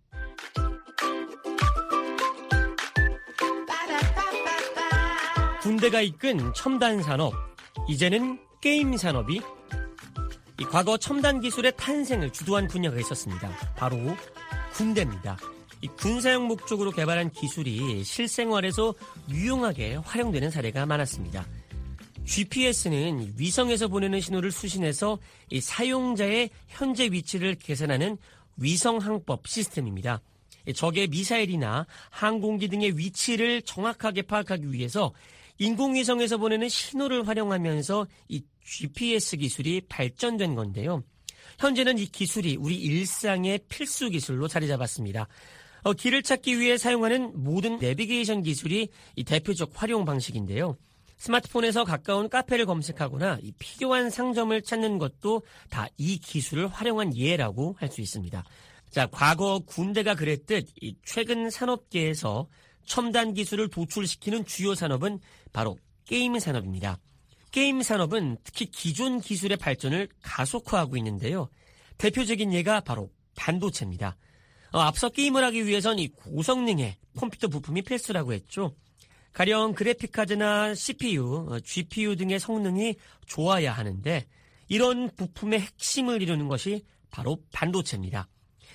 군대가 이끈 첨단 산업, 이제는 게임 산업이 이 과거 첨단 기술의 탄생을 주도한 분야가 있었습니다. 바로 군대입니다. 이 군사용 목적으로 개발한 기술이 실생활에서 유용하게 활용되는 사례가 많았습니다. GPS는 위성에서 보내는 신호를 수신해서 이 사용자의 현재 위치를 계산하는 위성항법 시스템입니다. 적의 미사일이나 항공기 등의 위치를 정확하게 파악하기 위해서 인공위성에서 보내는 신호를 활용하면서 이 GPS 기술이 발전된 건데요. 현재는 이 기술이 우리 일상의 필수 기술로 자리 잡았습니다. 길을 찾기 위해 사용하는 모든 내비게이션 기술이 이 대표적 활용 방식인데요. 스마트폰에서 가까운 카페를 검색하거나 이 필요한 상점을 찾는 것도 다 이 기술을 활용한 예라고 할 수 있습니다. 자, 과거 군대가 그랬듯 이 최근 산업계에서 첨단 기술을 도출시키는 주요 산업은 바로 게임 산업입니다. 게임 산업은 특히 기존 기술의 발전을 가속화하고 있는데요. 대표적인 예가 바로 반도체입니다. 앞서 게임을 하기 위해선 이 고성능의 컴퓨터 부품이 필수라고 했죠. 가령 그래픽카드나 CPU, GPU 등의 성능이 좋아야 하는데 이런 부품의 핵심을 이루는 것이 바로 반도체입니다.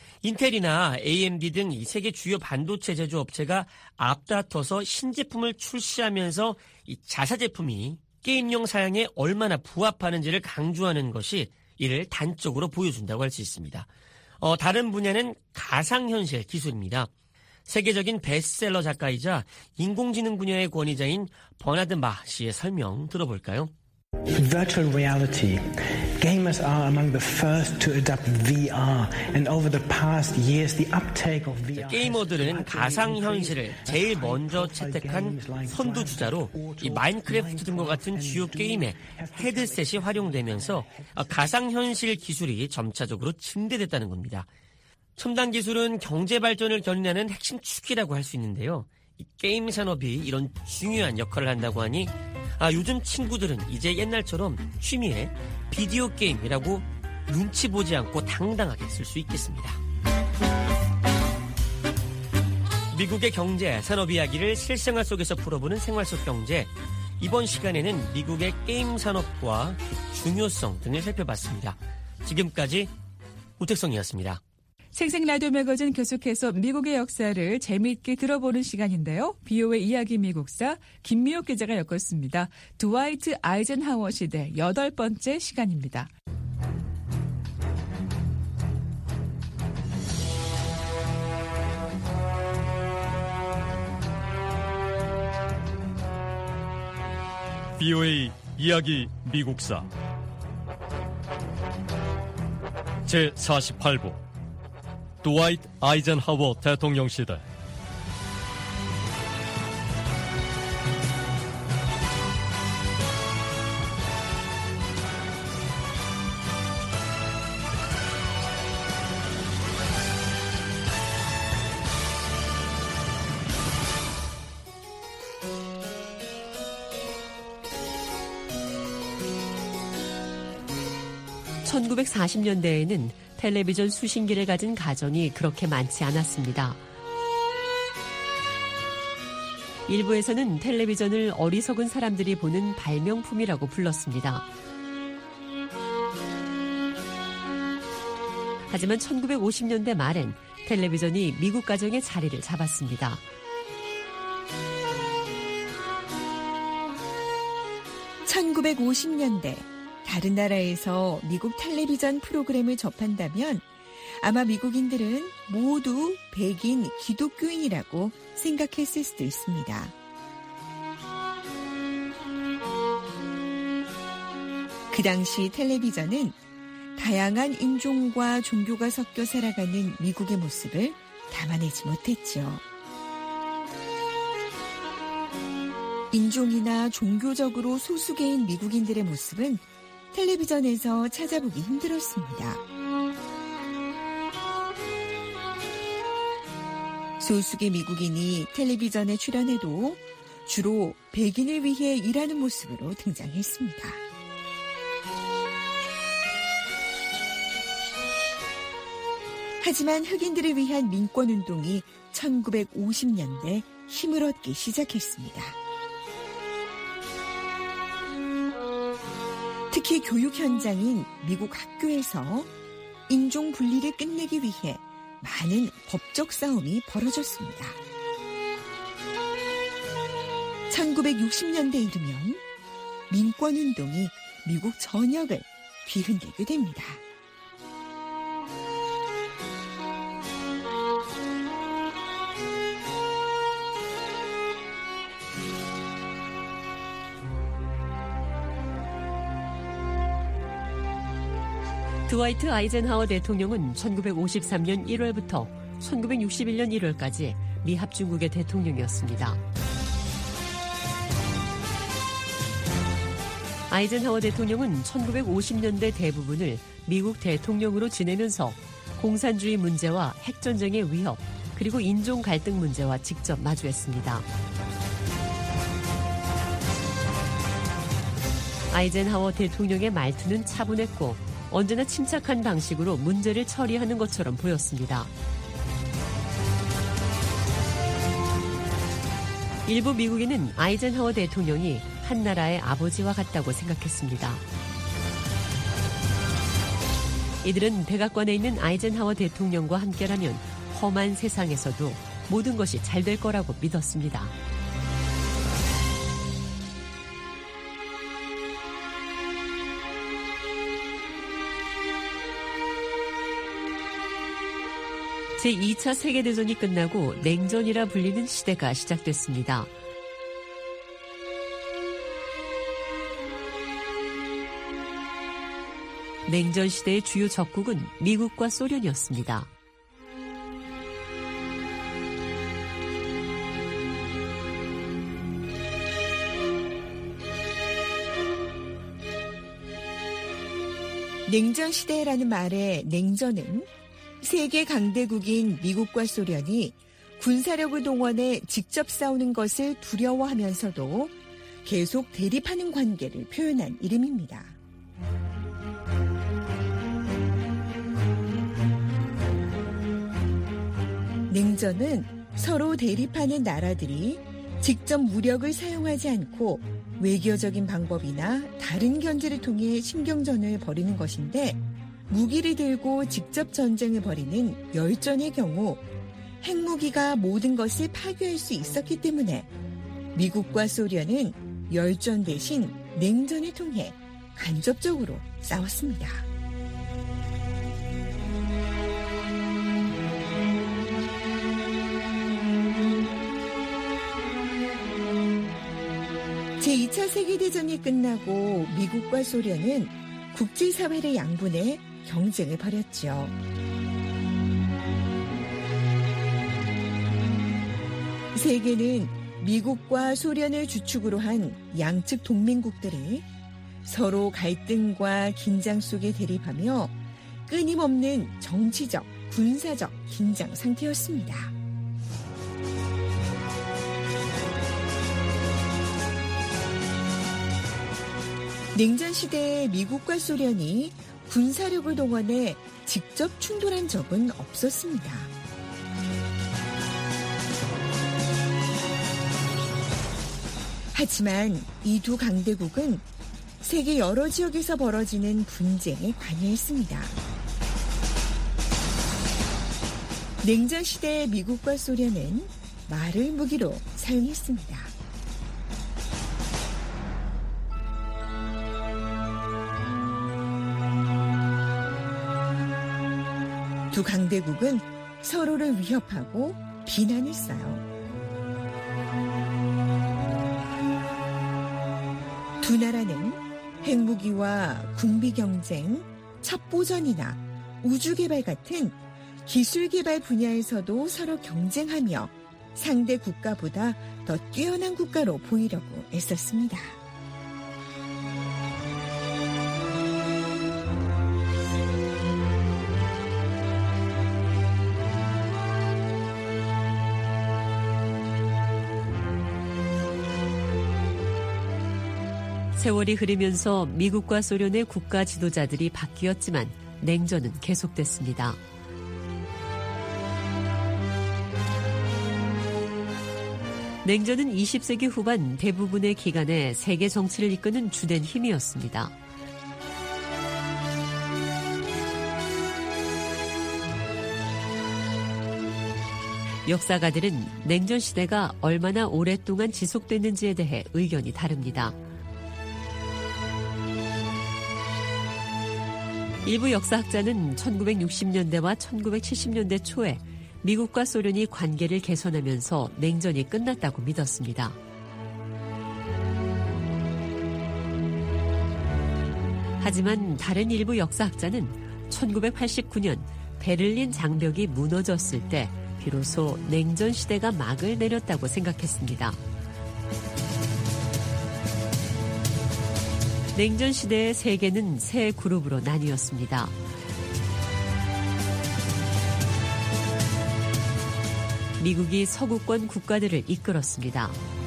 인텔이나 AMD 등 이 세계 주요 반도체 제조업체가 앞다퉈서 신제품을 출시하면서 이 자사 제품이 게임용 사양에 얼마나 부합하는지를 강조하는 것이 이를 단적으로 보여준다고 할 수 있습니다. 다른 분야는 가상현실 기술입니다. 세계적인 베스트셀러 작가이자 인공지능 분야의 권위자인 버나드 마 씨의 설명 들어볼까요? Virtual reality. Gamers are among the first to adopt VR, and over the past years, the uptake of VR. 게이머들은 가상현실을 제일 먼저 채택한 선두주자로 이 마인크래프트 등과 같은 주요 게임에 헤드셋이 활용되면서 가상현실 기술이 점차적으로 증대됐다는 겁니다. 첨단 기술은 경제 발전을 견인하는 핵심 축이라고 할 수 있는데요. 이 게임 산업이 이런 중요한 역할을 한다고 하니 요즘 친구들은 이제 옛날처럼 취미에 비디오 게임이라고 눈치 보지 않고 당당하게 쓸 수 있겠습니다. 미국의 경제, 산업 이야기를 실생활 속에서 풀어보는 생활 속 경제. 이번 시간에는 미국의 게임 산업과 중요성 등을 살펴봤습니다. 지금까지 우택성이었습니다. 생생 라디오 매거진 계속해서 미국의 역사를 재미있게 들어보는 시간인데요. BO의 이야기 미국사 김미옥 기자가 엮었습니다. 드와이트 아이젠하워 시대 8번째 시간입니다. BO의 이야기 미국사 제48부 드와이트 아이젠하워 대통령 시대. (1940년대에는) 텔레비전 수신기를 가진 가정이 그렇게 많지 않았습니다. 일부에서는 텔레비전을 어리석은 사람들이 보는 발명품이라고 불렀습니다. 하지만 1950년대 말엔 텔레비전이 미국 가정의 자리를 잡았습니다. (1950년대) 다른 나라에서 미국 텔레비전 프로그램을 접한다면 아마 미국인들은 모두 백인 기독교인이라고 생각했을 수도 있습니다. 그 당시 텔레비전은 다양한 인종과 종교가 섞여 살아가는 미국의 모습을 담아내지 못했죠. 인종이나 종교적으로 소수계인 미국인들의 모습은 텔레비전에서 찾아보기 힘들었습니다. 소수계 미국인이 텔레비전에 출연해도 주로 백인을 위해 일하는 모습으로 등장했습니다. 하지만 흑인들을 위한 민권운동이 1950년대 힘을 얻기 시작했습니다. 특히 교육 현장인 미국 학교에서 인종 분리를 끝내기 위해 많은 법적 싸움이 벌어졌습니다. 1960년대에 이르면 민권운동이 미국 전역을 뒤흔들게 됩니다. 드와이트 아이젠하워 대통령은 1953년 1월부터 1961년 1월까지 미 합중국의 대통령이었습니다. 아이젠하워 대통령은 1950년대 대부분을 미국 대통령으로 지내면서 공산주의 문제와 핵전쟁의 위협, 그리고 인종 갈등 문제와 직접 마주했습니다. 아이젠하워 대통령의 말투는 차분했고 언제나 침착한 방식으로 문제를 처리하는 것처럼 보였습니다. 일부 미국인은 아이젠하워 대통령이 한 나라의 아버지와 같다고 생각했습니다. 이들은 백악관에 있는 아이젠하워 대통령과 함께라면 험한 세상에서도 모든 것이 잘 될 거라고 믿었습니다. 제2차 세계대전이 끝나고 냉전이라 불리는 시대가 시작됐습니다. 냉전 시대의 주요 적국은 미국과 소련이었습니다. 냉전 시대라는 말의 냉전은 세계 강대국인 미국과 소련이 군사력을 동원해 직접 싸우는 것을 두려워하면서도 계속 대립하는 관계를 표현한 이름입니다. 냉전은 서로 대립하는 나라들이 직접 무력을 사용하지 않고 외교적인 방법이나 다른 견제를 통해 신경전을 벌이는 것인데, 무기를 들고 직접 전쟁을 벌이는 열전의 경우 핵무기가 모든 것을 파괴할 수 있었기 때문에 미국과 소련은 열전 대신 냉전을 통해 간접적으로 싸웠습니다. 제2차 세계대전이 끝나고 미국과 소련은 국제사회를 양분해 경쟁을 벌였죠. 세계는 미국과 소련을 주축으로 한 양측 동맹국들이 서로 갈등과 긴장 속에 대립하며 끊임없는 정치적, 군사적 긴장 상태였습니다. 냉전 시대에 미국과 소련이 군사력을 동원해 직접 충돌한 적은 없었습니다. 하지만 이 두 강대국은 세계 여러 지역에서 벌어지는 분쟁에 관여했습니다. 냉전 시대의 미국과 소련은 말을 무기로 사용했습니다. 두 강대국은 서로를 위협하고 비난했어요. 두 나라는 핵무기와 군비 경쟁, 첩보전이나 우주개발 같은 기술개발 분야에서도 서로 경쟁하며 상대 국가보다 더 뛰어난 국가로 보이려고 애썼습니다. 세월이 흐르면서 미국과 소련의 국가 지도자들이 바뀌었지만 냉전은 계속됐습니다. 냉전은 20세기 후반 대부분의 기간에 세계 정치를 이끄는 주된 힘이었습니다. 역사가들은 냉전 시대가 얼마나 오랫동안 지속됐는지에 대해 의견이 다릅니다. 일부 역사학자는 1960년대와 1970년대 초에 미국과 소련이 관계를 개선하면서 냉전이 끝났다고 믿었습니다. 하지만 다른 일부 역사학자는 1989년 베를린 장벽이 무너졌을 때 비로소 냉전 시대가 막을 내렸다고 생각했습니다. 냉전 시대의 세계는 세 그룹으로 나뉘었습니다. 미국이 서구권 국가들을 이끌었습니다.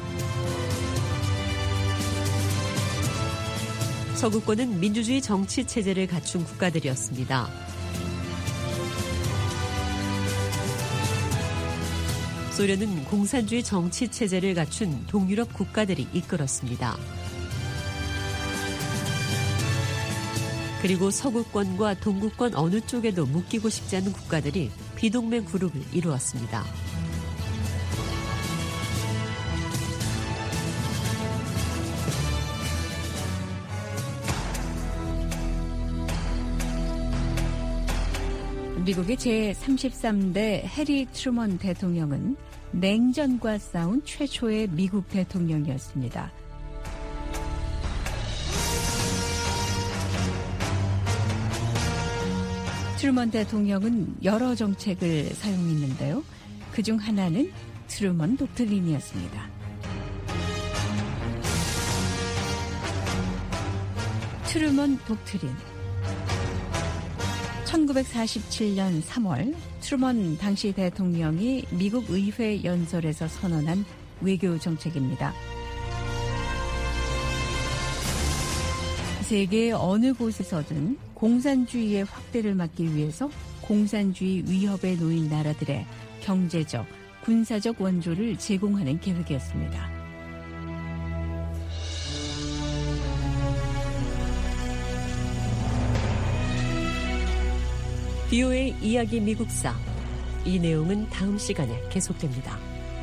서구권은 민주주의 정치 체제를 갖춘 국가들이었습니다. 소련은 공산주의 정치 체제를 갖춘 동유럽 국가들이 이끌었습니다. 그리고 서구권과 동구권 어느 쪽에도 묶이고 싶지 않은 국가들이 비동맹 그룹을 이루었습니다. 미국의 제33대 해리 트루먼 대통령은 냉전과 싸운 최초의 미국 대통령이었습니다. 트루먼 대통령은 여러 정책을 사용했는데요. 그중 하나는 트루먼 독트린이었습니다. 트루먼 독트린. 1947년 3월 트루먼 당시 대통령이 미국 의회 연설에서 선언한 외교 정책입니다. 세계 어느 곳에서든 공산주의의 확대를 막기 위해서 공산주의 위협에 놓인 나라들의 경제적, 군사적 원조를 제공하는 계획이었습니다. VOA 이야기 미국사. 이 내용은 다음 시간에 계속됩니다.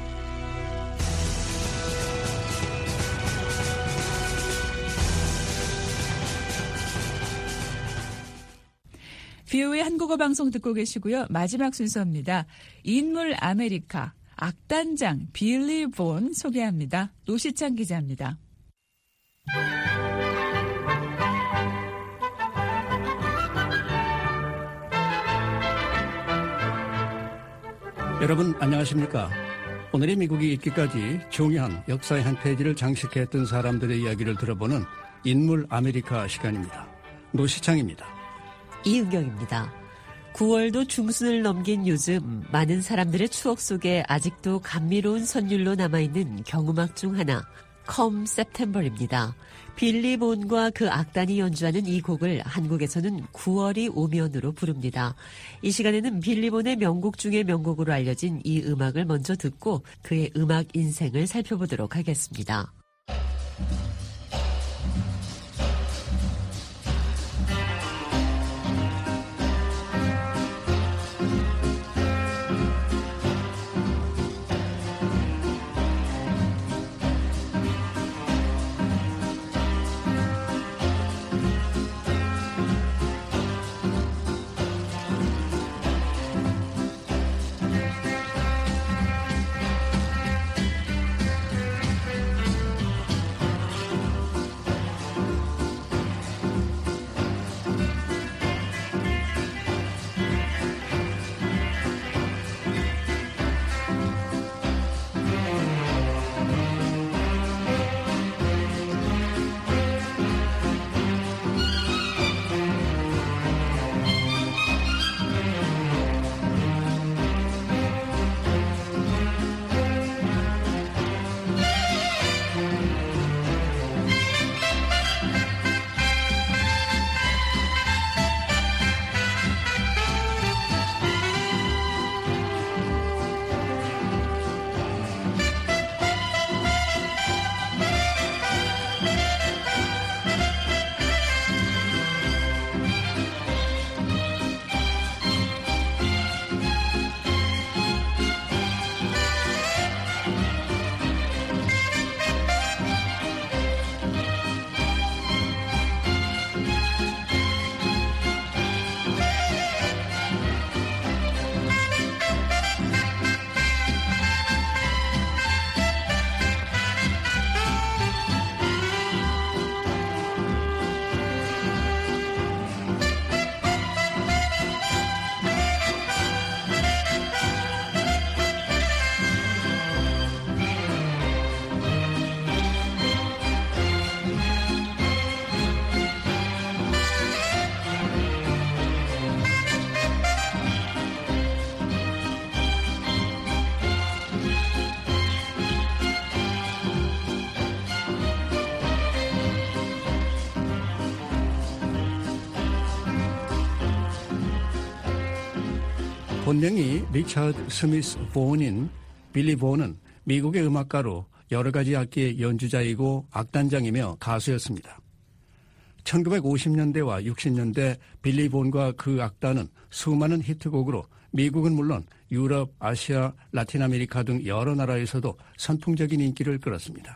VOA 한국어 방송 듣고 계시고요. 마지막 순서입니다. 인물 아메리카, 악단장 빌리 본 소개합니다. 노시창 기자입니다. 여러분 안녕하십니까? 오늘의 미국이 있기까지 중요한 역사의 한 페이지를 장식했던 사람들의 이야기를 들어보는 인물 아메리카 시간입니다. 노시창입니다. 이은경입니다. 9월도 중순을 넘긴 요즘 많은 사람들의 추억 속에 아직도 감미로운 선율로 남아있는 경음악 중 하나, Come September입니다. 빌리 본과 그 악단이 연주하는 이 곡을 한국에서는 9월이 오면으로 부릅니다. 이 시간에는 빌리 본의 명곡 중의 명곡으로 알려진 이 음악을 먼저 듣고 그의 음악 인생을 살펴보도록 하겠습니다. 본명이 리처드 스미스 본인 빌리 본은 미국의 음악가로 여러 가지 악기의 연주자이고 악단장이며 가수였습니다. 1950년대와 60년대 빌리 본과 그 악단은 수많은 히트곡으로 미국은 물론 유럽, 아시아, 라틴 아메리카 등 여러 나라에서도 선풍적인 인기를 끌었습니다.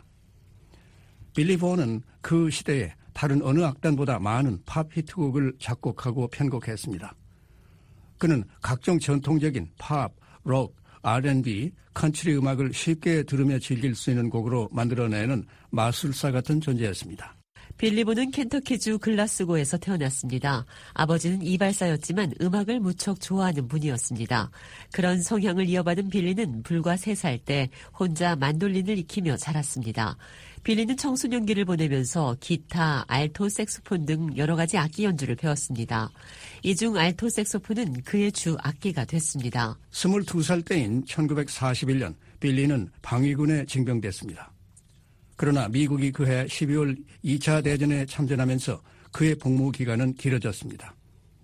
빌리 본은 그 시대에 다른 어느 악단보다 많은 팝 히트곡을 작곡하고 편곡했습니다. 그는 각종 전통적인 팝, 록, R&B, 컨트리 음악을 쉽게 들으며 즐길 수 있는 곡으로 만들어내는 마술사 같은 존재였습니다. 빌리 본은 켄터키주 글라스고에서 태어났습니다. 아버지는 이발사였지만 음악을 무척 좋아하는 분이었습니다. 그런 성향을 이어받은 빌리는 불과 3살 때 혼자 만돌린을 익히며 자랐습니다. 빌리는 청소년기를 보내면서 기타, 알토 색소폰 등 여러 가지 악기 연주를 배웠습니다. 이 중 알토 색소폰은 그의 주 악기가 됐습니다. 22살 때인 1941년 빌리는 방위군에 징병됐습니다. 그러나 미국이 그해 12월 2차 대전에 참전하면서 그의 복무 기간은 길어졌습니다.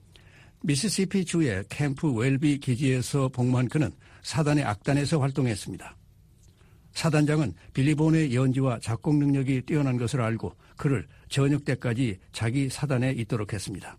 미시시피 주의 캠프 웰비 기지에서 복무한 그는 사단의 악단에서 활동했습니다. 사단장은 빌리 본의 연주와 작곡 능력이 뛰어난 것을 알고 그를 전역 때까지 자기 사단에 있도록 했습니다.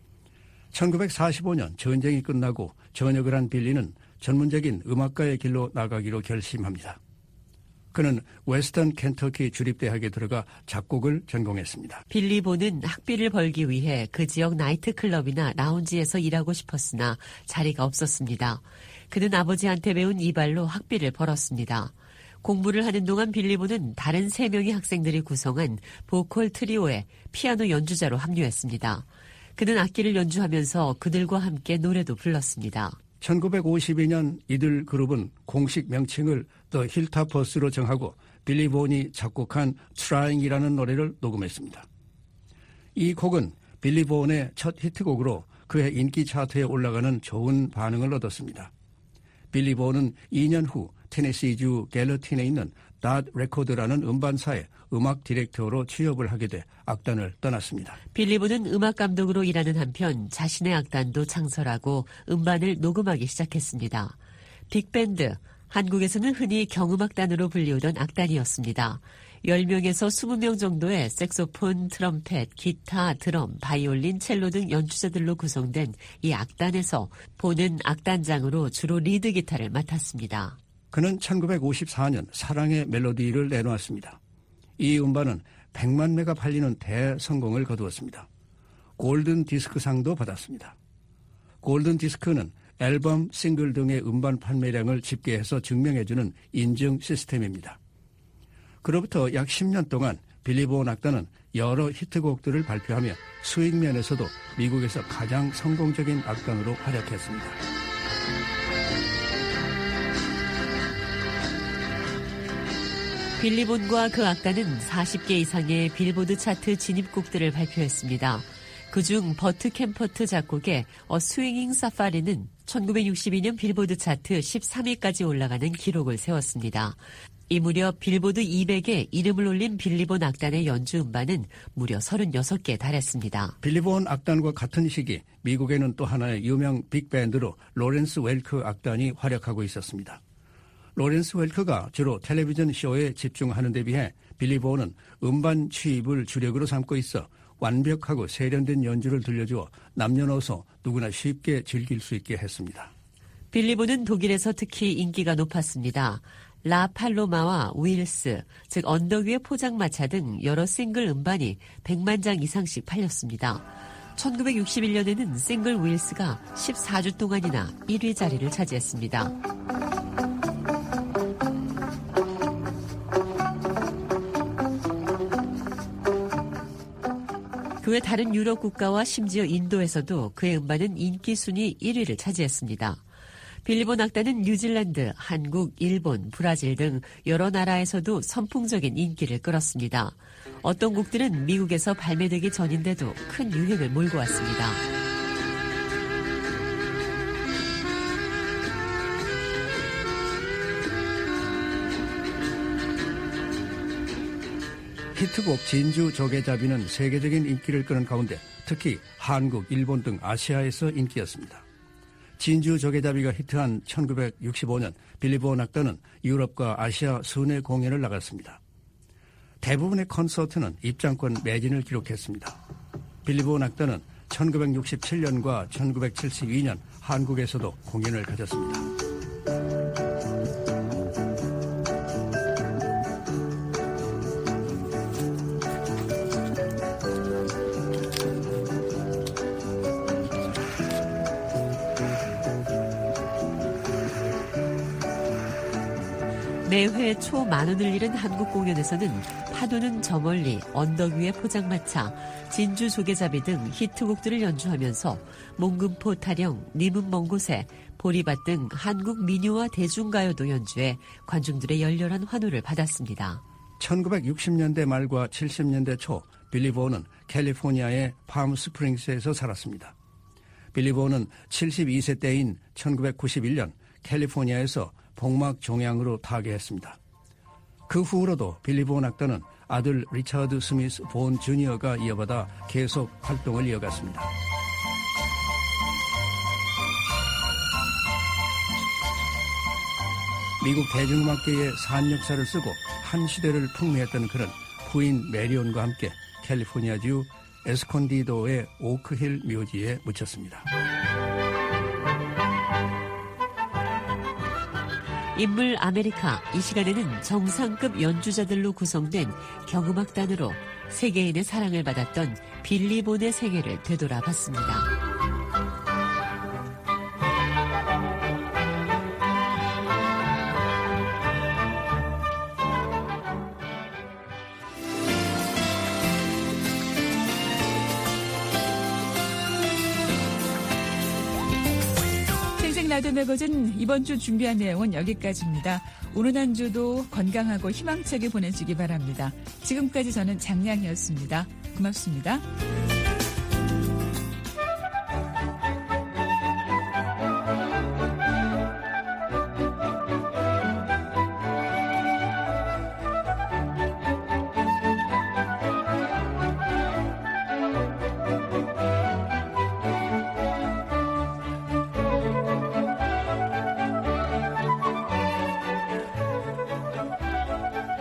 1945년 전쟁이 끝나고 전역을 한 빌리는 전문적인 음악가의 길로 나가기로 결심합니다. 그는 웨스턴 켄터키 주립대학에 들어가 작곡을 전공했습니다. 빌리 본은 학비를 벌기 위해 그 지역 나이트클럽이나 라운지에서 일하고 싶었으나 자리가 없었습니다. 그는 아버지한테 배운 이발로 학비를 벌었습니다. 공부를 하는 동안 빌리 본은 다른 3명의 학생들이 구성한 보컬 트리오에 피아노 연주자로 합류했습니다. 그는 악기를 연주하면서 그들과 함께 노래도 불렀습니다. 1952년 이들 그룹은 공식 명칭을 더 힐타퍼스로 정하고 빌리 본이 작곡한 Trying이라는 노래를 녹음했습니다. 이 곡은 빌리 본의 첫 히트곡으로 그의 인기 차트에 올라가는 좋은 반응을 얻었습니다. 빌리 본은 2년 후 테네시주 갤러틴에 있는 닷 레코드라는 음반사에 음악 디렉터로 취업을 하게 돼 악단을 떠났습니다. 빌리본은 음악 감독으로 일하는 한편 자신의 악단도 창설하고 음반을 녹음하기 시작했습니다. 빅밴드, 한국에서는 흔히 경음악단으로 불리우던 악단이었습니다. 10명에서 20명 정도의 색소폰, 트럼펫, 기타, 드럼, 바이올린, 첼로 등 연주자들로 구성된 이 악단에서 보는 악단장으로 주로 리드 기타를 맡았습니다. 그는 1954년 사랑의 멜로디를 내놓았습니다. 이 음반은 100만 매가 팔리는 대성공을 거두었습니다. 골든 디스크상도 받았습니다. 골든 디스크는 앨범, 싱글 등의 음반 판매량을 집계해서 증명해주는 인증 시스템입니다. 그로부터 약 10년 동안 빌리본 악단은 여러 히트곡들을 발표하며 수익 면에서도 미국에서 가장 성공적인 악단으로 활약했습니다. 빌리본과 그 악단은 40개 이상의 빌보드 차트 진입곡들을 발표했습니다. 그중 버트 캠퍼트 작곡의 A Swinging Safari는 1962년 빌보드 차트 13위까지 올라가는 기록을 세웠습니다. 이 무렵 빌보드 200에 이름을 올린 빌리본 악단의 연주 음반은 무려 36개에 달했습니다. 빌리본 악단과 같은 시기 미국에는 또 하나의 유명 빅밴드로 로렌스 웰크 악단이 활약하고 있었습니다. 로렌스 웰크가 주로 텔레비전 쇼에 집중하는 데 비해 빌리본은 음반 취입을 주력으로 삼고 있어 완벽하고 세련된 연주를 들려주어 남녀노소 누구나 쉽게 즐길 수 있게 했습니다. 빌리본은 독일에서 특히 인기가 높았습니다. 라 팔로마와 윌스, 즉 언덕 위의 포장마차 등 여러 싱글 음반이 100만 장 이상씩 팔렸습니다. 1961년에는 싱글 윌스가 14주 동안이나 1위 자리를 차지했습니다. 그 외 다른 유럽 국가와 심지어 인도에서도 그의 음반은 인기 순위 1위를 차지했습니다. 빌리본 악단은 뉴질랜드, 한국, 일본, 브라질 등 여러 나라에서도 선풍적인 인기를 끌었습니다. 어떤 곡들은 미국에서 발매되기 전인데도 큰 유행을 몰고 왔습니다. 히트곡 진주 조개잡이는 세계적인 인기를 끄는 가운데 특히 한국, 일본 등 아시아에서 인기였습니다. 진주 조개잡이가 히트한 1965년 빌리본 악단은 유럽과 아시아 순회 공연을 나갔습니다. 대부분의 콘서트는 입장권 매진을 기록했습니다. 빌리본 악단은 1967년과 1972년 한국에서도 공연을 가졌습니다. 매회 초 10,000원을 잃은 한국 공연에서는 파도는 저 멀리, 언덕 위의 포장마차, 진주 조개잡이 등 히트곡들을 연주하면서 몽금포 타령, 님은 먼 곳에, 보리밭 등 한국 민요와 대중가요도 연주해 관중들의 열렬한 환호를 받았습니다. 1960년대 말과 70년대 초 빌리본은 캘리포니아의 팜스프링스에서 살았습니다. 빌리본은 72세 때인 1991년 캘리포니아에서 복막 종양으로 타계했습니다. 그 후로도 빌리본 악단은 아들 리차드 스미스 본 주니어가 이어받아 계속 활동을 이어갔습니다. 미국 대중음악계의 산역사를 쓰고 한 시대를 풍미했던 그는 부인 메리온과 함께 캘리포니아주 에스콘디도의 오크힐 묘지에 묻혔습니다. 인물 아메리카, 이 시간에는 정상급 연주자들로 구성된 경음악단으로 세계인의 사랑을 받았던 빌리본의 생애를 되돌아봤습니다. 라디오 매거진 이번 주 준비한 내용은 여기까지입니다. 오늘 한 주도 건강하고 희망차게 보내시기 바랍니다. 지금까지 저는 장량이었습니다. 고맙습니다.